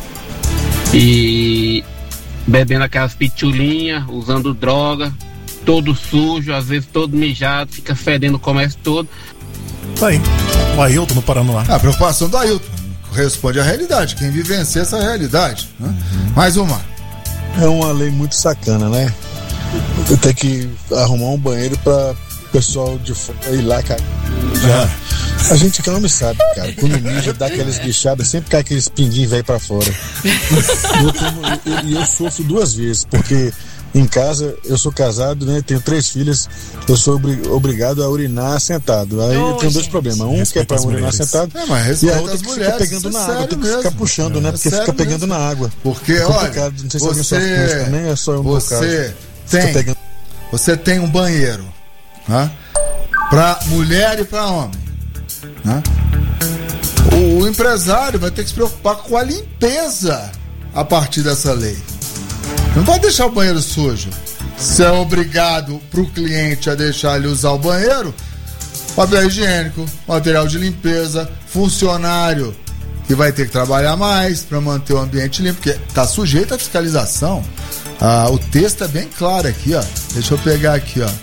E bebendo aquelas pitulinhas, usando droga, todo sujo, às vezes todo mijado, fica fedendo o comércio todo.
Tá aí, o Ailton no Paraná.
A preocupação do Ailton responde à realidade, quem vivencia essa realidade, né? Mais uma.
É uma lei muito sacana, né? Eu tenho que arrumar um banheiro para pessoal de fora ir lá, cara. A gente que não sabe, cara. Quando mija, dá aquelas guichadas, sempre cai aqueles pinguinhos velho pra fora. E eu sofro 2 vezes, porque em casa, eu sou casado, né? Tenho 3 filhas, eu sou obrigado a urinar sentado. Aí eu tenho 2 problemas. Um que é pra urinar sentado, e a outra que fica pegando na água. Tem que ficar puxando, né? Porque fica pegando na água.
Porque, olha,
não sei se alguém sofre com isso também, é só eu no caso.
Você tem um banheiro, né? Pra mulher e pra homem, né? O empresário vai ter que se preocupar com a limpeza a partir dessa lei. Não pode deixar o banheiro sujo. Se é obrigado pro cliente a deixar ele usar o banheiro, papel higiênico, material de limpeza, funcionário que vai ter que trabalhar mais para manter o ambiente limpo, porque tá sujeito à fiscalização. O texto é bem claro aqui, ó. Deixa eu pegar aqui, ó.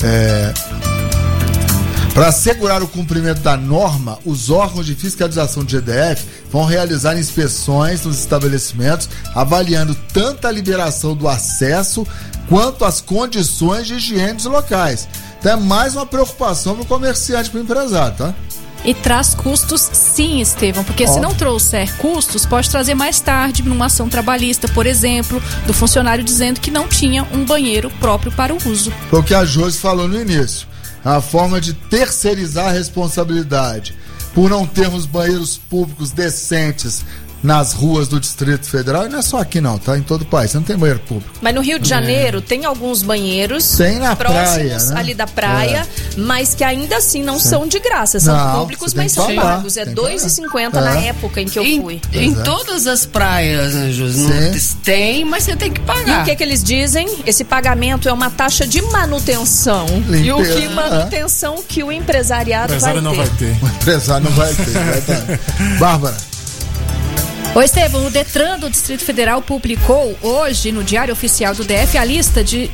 Para assegurar o cumprimento da norma, os órgãos de fiscalização do GDF vão realizar inspeções nos estabelecimentos, avaliando tanto a liberação do acesso quanto as condições de higiene dos locais. Então é mais uma preocupação para o comerciante, para o empresário, tá?
E traz custos sim, Estevam, porque se não trouxer custos, pode trazer mais tarde numa ação trabalhista, por exemplo, do funcionário dizendo que não tinha um banheiro próprio para o uso.
Foi o que a Josi falou no início. A forma de terceirizar a responsabilidade por não termos banheiros públicos decentes nas ruas do Distrito Federal, e não é só aqui não, tá? Em todo o país, você não tem banheiro público.
Mas no Rio de Janeiro tem alguns banheiros
na
próximos
praia, né?
ali da praia, mas que ainda assim não são de graça, são públicos, mas são pagos. É R$2,50 na época em que eu fui.
Em todas as praias, né, José? Tem, mas você tem que pagar.
E o que eles dizem? Esse pagamento é uma taxa de manutenção.
Limpeza,
e o que manutenção que o empresariado vai ter.
O empresário não vai ter. Bárbara.
Ô Estevam, o Detran do Distrito Federal publicou hoje no Diário Oficial do DF a lista de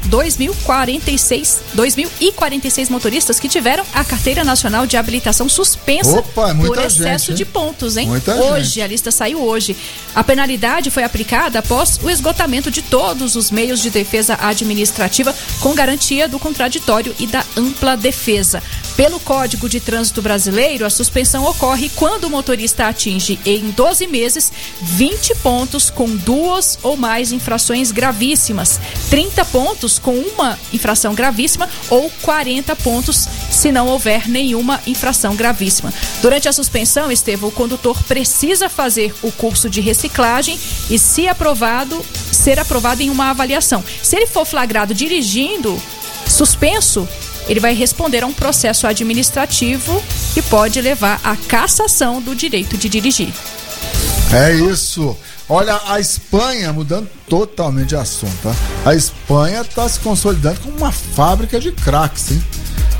2.046 motoristas que tiveram a Carteira Nacional de Habilitação suspensa por excesso de pontos, hein? Hoje, a lista saiu hoje. A penalidade foi aplicada após o esgotamento de todos os meios de defesa administrativa com garantia do contraditório e da ampla defesa. Pelo Código de Trânsito Brasileiro, a suspensão ocorre quando o motorista atinge em 12 meses 20 pontos com 2 ou mais infrações gravíssimas, 30 pontos com uma infração gravíssima ou 40 pontos se não houver nenhuma infração gravíssima. Durante a suspensão, Estevam, o condutor precisa fazer o curso de reciclagem e, se aprovado, ser aprovado em uma avaliação. Se ele for flagrado dirigindo suspenso, ele vai responder a um processo administrativo que pode levar à cassação do direito de dirigir.
É isso. Olha, a Espanha, mudando totalmente de assunto, tá? A Espanha está se consolidando como uma fábrica de craques, hein?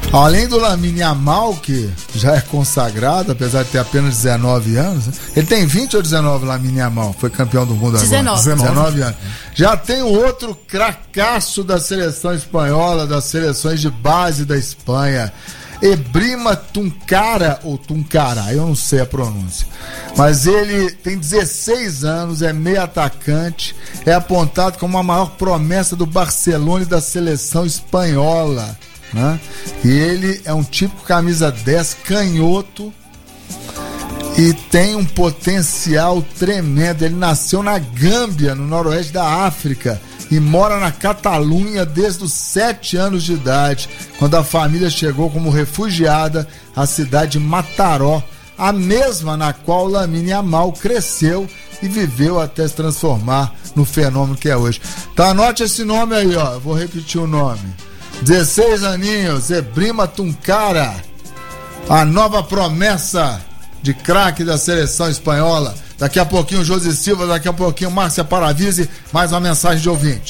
Além do Lamine Yamal, que já é consagrado, apesar de ter apenas 19 anos, ele tem 20 ou 19, Lamine Yamal? Foi campeão do mundo agora. 19 anos. Já tem o outro cracaço da seleção espanhola, das seleções de base da Espanha, Ebrima Tuncara, ou Tuncara, eu não sei a pronúncia, mas ele tem 16 anos, é meio atacante, é apontado como a maior promessa do Barcelona e da seleção espanhola, né? E ele é um típico camisa 10, canhoto, e tem um potencial tremendo. Ele nasceu na Gâmbia, no noroeste da África, e mora na Catalunha desde os 7 anos de idade, quando a família chegou como refugiada à cidade de Mataró, a mesma na qual Lamine Yamal cresceu e viveu até se transformar no fenômeno que é hoje. Então anote esse nome aí, ó. Eu vou repetir o nome. 16 aninhos, Ebrima Tuncara, a nova promessa de craque da seleção espanhola. Daqui a pouquinho José Silva, daqui a pouquinho Márcia Paravise, mais uma mensagem de ouvinte.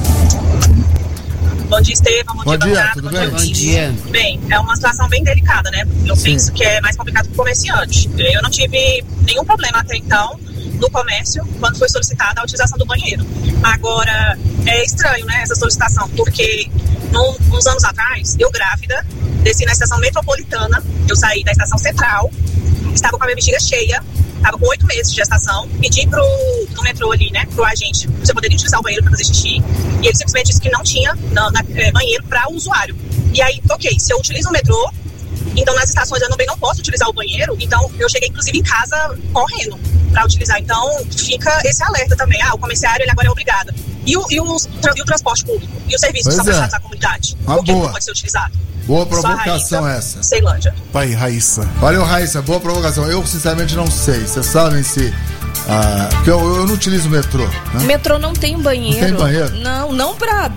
Bom dia, Estevam. Bom dia,
Bernardo, tudo bem?
Bom dia. Bem, é uma situação bem delicada, né? Eu penso que é mais complicado para o comerciante. Eu não tive nenhum problema até então no comércio quando foi solicitada a utilização do banheiro. Agora, é estranho, né, essa solicitação, porque uns anos atrás, eu grávida, desci na estação metropolitana, eu saí da estação central, estava com a minha bexiga cheia, estava com 8 meses de gestação, pedi no metrô ali, né, pro agente, se eu poderia utilizar o banheiro para fazer xixi, e ele simplesmente disse que não tinha banheiro para o usuário. E aí, ok, se eu utilizo o metrô, então nas estações eu também não posso utilizar o banheiro, então eu cheguei inclusive em casa correndo para utilizar. Então fica esse alerta também, o comerciário ele agora é obrigado. E o transporte público? E os serviços que são prestados à comunidade? Por que não pode ser utilizado?
Boa provocação essa.
Ceilândia.
Pai, Raíssa.
Valeu, Raíssa, boa provocação. Eu sinceramente não sei. Vocês sabem se... porque eu não utilizo o metrô, né?
O metrô não tem banheiro.
Não tem banheiro?
Não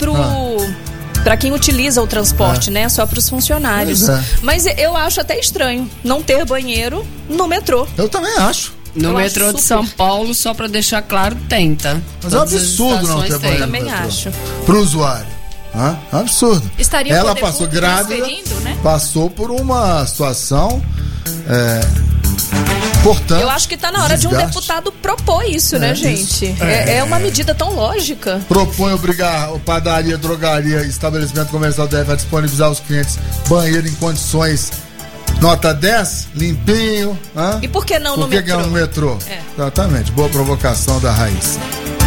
para quem utiliza o transporte, né? Só para os funcionários. Mas eu acho até estranho não ter banheiro no metrô.
Eu também acho.
No metrô de São Paulo, só pra deixar claro, tem, tá?
Mas é um absurdo não ter banheiro.
Eu também acho.
Pro usuário. É um absurdo. Ela passou grávida,
né?
passou por uma situação importante.
Eu acho que tá na hora de um deputado propor isso, né, gente? É uma medida tão lógica.
Propõe obrigar o padaria, drogaria, estabelecimento comercial deve disponibilizar aos clientes banheiro em condições nota 10, limpinho.
E por que não no
metrô? Por que não no metrô? Exatamente, boa provocação da Raíssa.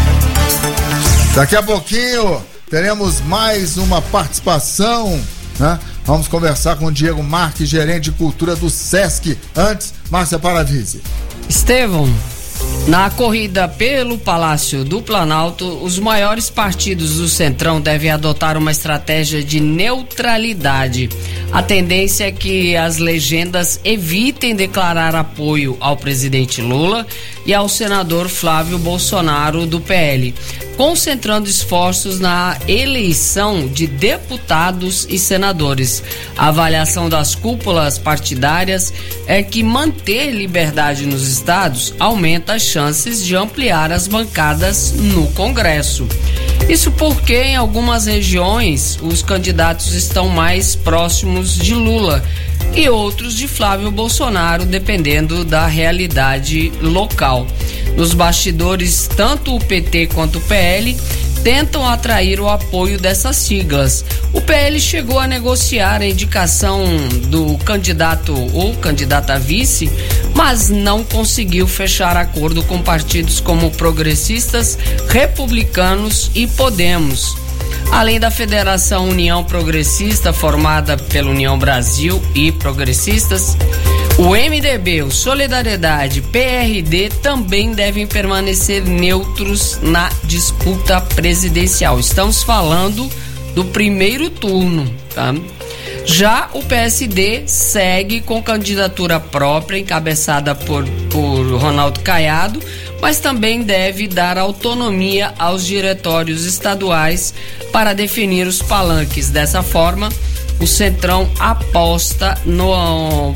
Daqui a pouquinho teremos mais uma participação, né? Vamos conversar com o Diego Marques, gerente de cultura do Sesc. Antes, Márcia Paravise.
Estevão, na corrida pelo Palácio do Planalto, os maiores partidos do Centrão devem adotar uma estratégia de neutralidade. A tendência é que as legendas evitem declarar apoio ao presidente Lula e ao senador Flávio Bolsonaro do PL, concentrando esforços na eleição de deputados e senadores. A avaliação das cúpulas partidárias é que manter liberdade nos estados aumenta as chances de ampliar as bancadas no Congresso. Isso porque em algumas regiões os candidatos estão mais próximos de Lula e outros de Flávio Bolsonaro, dependendo da realidade local. Nos bastidores, tanto o PT quanto o PL tentam atrair o apoio dessas siglas. O PL chegou a negociar a indicação do candidato ou candidata a vice, mas não conseguiu fechar acordo com partidos como Progressistas, Republicanos e Podemos. Além da Federação União Progressista, formada pela União Brasil e Progressistas, o MDB, o Solidariedade, PRD também devem permanecer neutros na disputa presidencial. Estamos falando do primeiro turno, tá? Já o PSD segue com candidatura própria, encabeçada por Ronaldo Caiado, mas também deve dar autonomia aos diretórios estaduais para definir os palanques. Dessa forma, o Centrão aposta no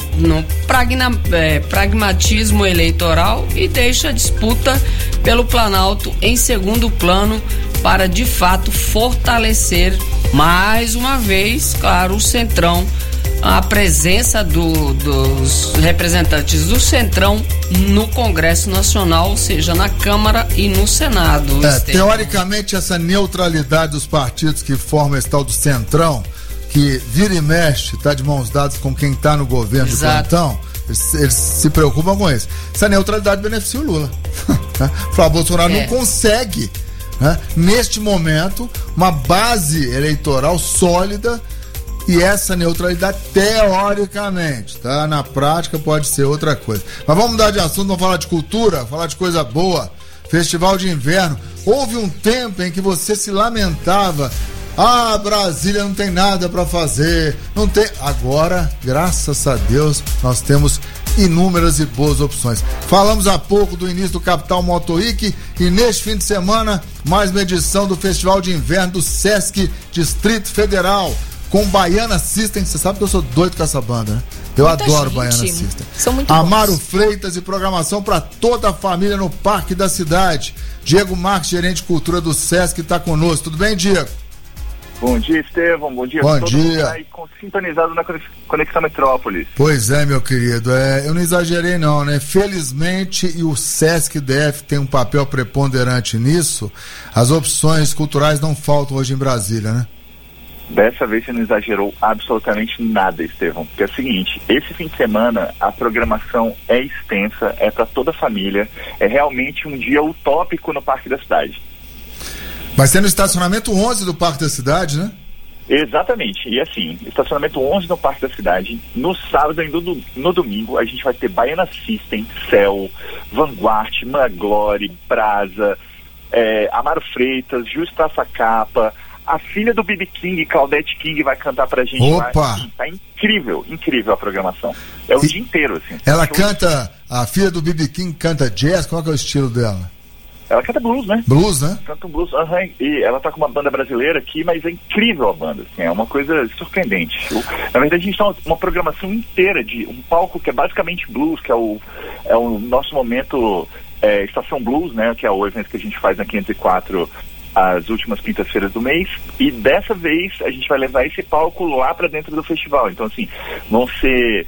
pragmatismo eleitoral e deixa a disputa pelo Planalto em segundo plano para, de fato, fortalecer mais uma vez, claro, o Centrão a presença dos representantes do Centrão no Congresso Nacional, ou seja, na Câmara e no Senado.
Teoricamente, essa neutralidade dos partidos que formam esse tal do Centrão, que vira e mexe, tá de mãos dadas com quem tá no governo de plantão, eles se preocupam com isso. Essa neutralidade beneficia o Lula. O Flávio Bolsonaro não consegue, né, neste momento, uma base eleitoral sólida. E essa neutralidade, teoricamente, tá? Na prática pode ser outra coisa. Mas vamos mudar de assunto, vamos falar de cultura, falar de coisa boa. Festival de Inverno. Houve um tempo em que você se lamentava: Brasília não tem nada para fazer, não tem. Agora, graças a Deus, nós temos inúmeras e boas opções. Falamos há pouco do início do Capital Moto Week e neste fim de semana, mais uma edição do Festival de Inverno do Sesc Distrito Federal, com Baiana System. Você sabe que eu sou doido com essa banda, né? Eu adoro Baiana System.
São muito
Amaro
bons.
Freitas e programação para toda a família no Parque da Cidade. Diego Marques, gerente de cultura do Sesc, está conosco. Tudo bem, Diego?
Bom dia, Estevão. Bom dia.
Bom
todo
dia.
mundo tá aí sintonizado na Conexão Metrópolis.
Pois é, meu querido. Eu não exagerei não, né? Felizmente, e o Sesc DF tem um papel preponderante nisso, as opções culturais não faltam hoje em Brasília, né?
Dessa vez você não exagerou absolutamente nada, Estevão. Porque é o seguinte, esse fim de semana a programação é extensa, é para toda a família, é realmente um dia utópico no Parque da Cidade.
Vai ser no estacionamento 11 do Parque da Cidade, né?
Exatamente, e assim, estacionamento 11 no Parque da Cidade. No sábado e no domingo a gente vai ter Baiana System, Cell, Vanguard, Maglory, Brasa, Amaro Freitas, Jus Praça Capa. A filha do B.B. King, Claudette King, vai cantar pra gente.
Opa!
Assim, tá incrível a programação. É o dia inteiro, assim.
Ela canta, a filha do B.B. King canta jazz, qual que é o estilo dela?
Ela canta blues, né?
Blues, né?
Canta um blues, e ela tá com uma banda brasileira aqui, mas é incrível a banda, assim, é uma coisa surpreendente. Na verdade, a gente tem uma programação inteira de um palco que é basicamente blues, que é o nosso momento Estação Blues, né? Que é o evento que a gente faz na 504 as últimas quintas-feiras do mês, e dessa vez a gente vai levar esse palco lá para dentro do festival. Então, assim, vão ser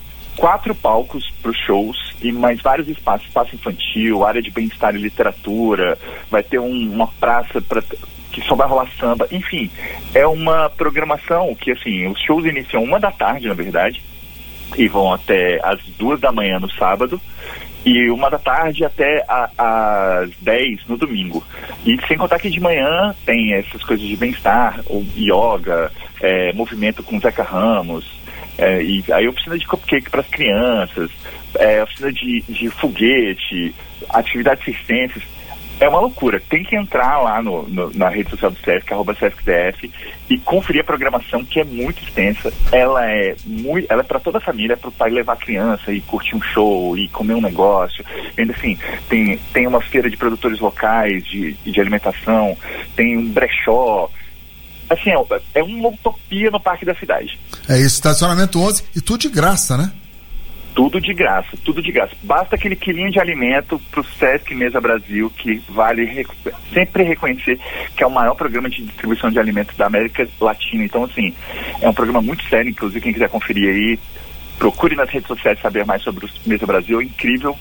4 palcos para os shows e mais vários espaços, espaço infantil, área de bem-estar e literatura, vai ter uma praça que só vai rolar samba, enfim, é uma programação que, assim, os shows iniciam 13h, na verdade, e vão até às 2h no sábado, e 13h até às 10 no domingo. E sem contar que de manhã tem essas coisas de bem-estar, ou yoga, movimento com Zeca Ramos, e aí oficina de cupcake para as crianças, oficina de foguete, atividades circenses. É uma loucura. Tem que entrar lá na rede social do Sesc, @SescDF, e conferir a programação, que é muito extensa. Ela é para toda a família, é para o pai levar a criança e curtir um show e comer um negócio. Ainda assim, tem uma feira de produtores locais de alimentação, tem um brechó. Assim, é uma utopia no Parque da Cidade.
É isso, estacionamento 11 e tudo de graça, né?
Tudo de graça, tudo de graça. Basta aquele quilinho de alimento pro Sesc Mesa Brasil, que vale sempre reconhecer que é o maior programa de distribuição de alimentos da América Latina. Então, assim, é um programa muito sério, inclusive quem quiser conferir aí, procure nas redes sociais saber mais sobre o Mesa Brasil, é incrível.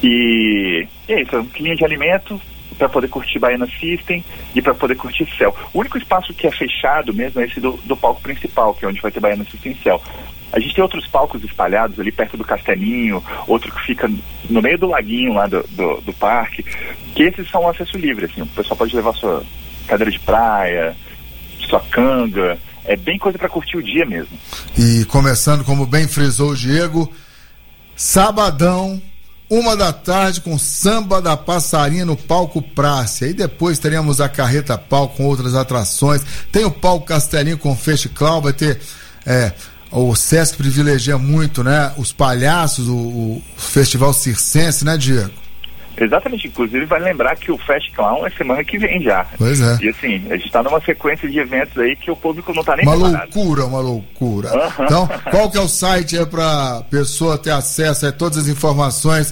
E é isso, é um quilinho de alimento para poder curtir Baiana System e para poder curtir Céu. O único espaço que é fechado mesmo é esse do palco principal, que é onde vai ter Baiana System e Céu. A gente tem outros palcos espalhados ali perto do Castelinho, outro que fica no meio do laguinho lá do parque, que esses são acesso livre, assim, o pessoal pode levar sua cadeira de praia, sua canga, é bem coisa para curtir o dia mesmo.
E começando, como bem frisou o Diego, sabadão, 13h, com Samba da Passarinha no palco Praça. E depois teremos a Carreta Pau com outras atrações. Tem o palco Castelinho com Festival, vai ter o Sesc privilegia muito, né? Os palhaços, o festival circense, né, Diego?
Exatamente, inclusive vai lembrar que o Fest Clown é semana que vem já.
Pois é.
E assim, a gente tá numa sequência de eventos aí que o público não tá nem
preparado. Uma loucura. Uhum. Então, qual que é o site pra pessoa ter acesso a todas as informações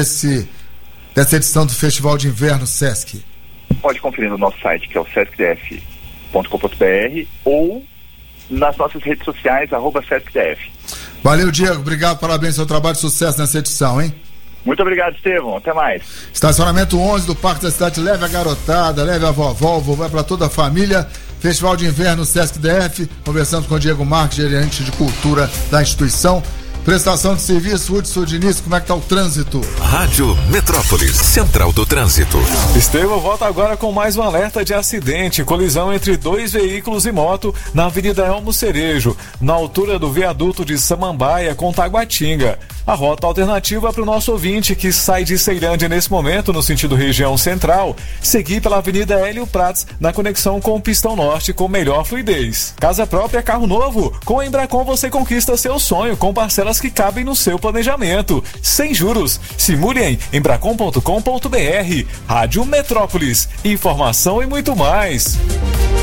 dessa edição do Festival de Inverno
Sesc? Pode conferir no nosso site, que é o sescdf.com.br, ou nas nossas redes sociais, @SESCDF.
Valeu, Diego. Obrigado, parabéns pelo seu trabalho, sucesso nessa edição, hein?
Muito obrigado, Estevão. Até mais.
Estacionamento 11 do Parque da Cidade. Leve a garotada, leve a vovó, vai para toda a família. Festival de Inverno Sesc DF. Conversamos com o Diego Marques, gerente de cultura da instituição. Prestação de serviço, Hudson Diniz, como é que tá o trânsito?
Rádio Metrópolis, Central do Trânsito.
Estevão volta agora com mais um alerta de acidente, colisão entre 2 veículos e moto na Avenida Elmo Cerejo, na altura do viaduto de Samambaia com Taguatinga. A rota alternativa para o nosso ouvinte que sai de Ceilândia nesse momento, no sentido região central, seguir pela Avenida Hélio Prats, na conexão com o Pistão Norte com melhor fluidez. Casa própria, carro novo, com a Embracon você conquista seu sonho, com parcelas que cabem no seu planejamento. Sem juros. Simule em embracon.com.br. Rádio Metrópolis. Informação e muito mais.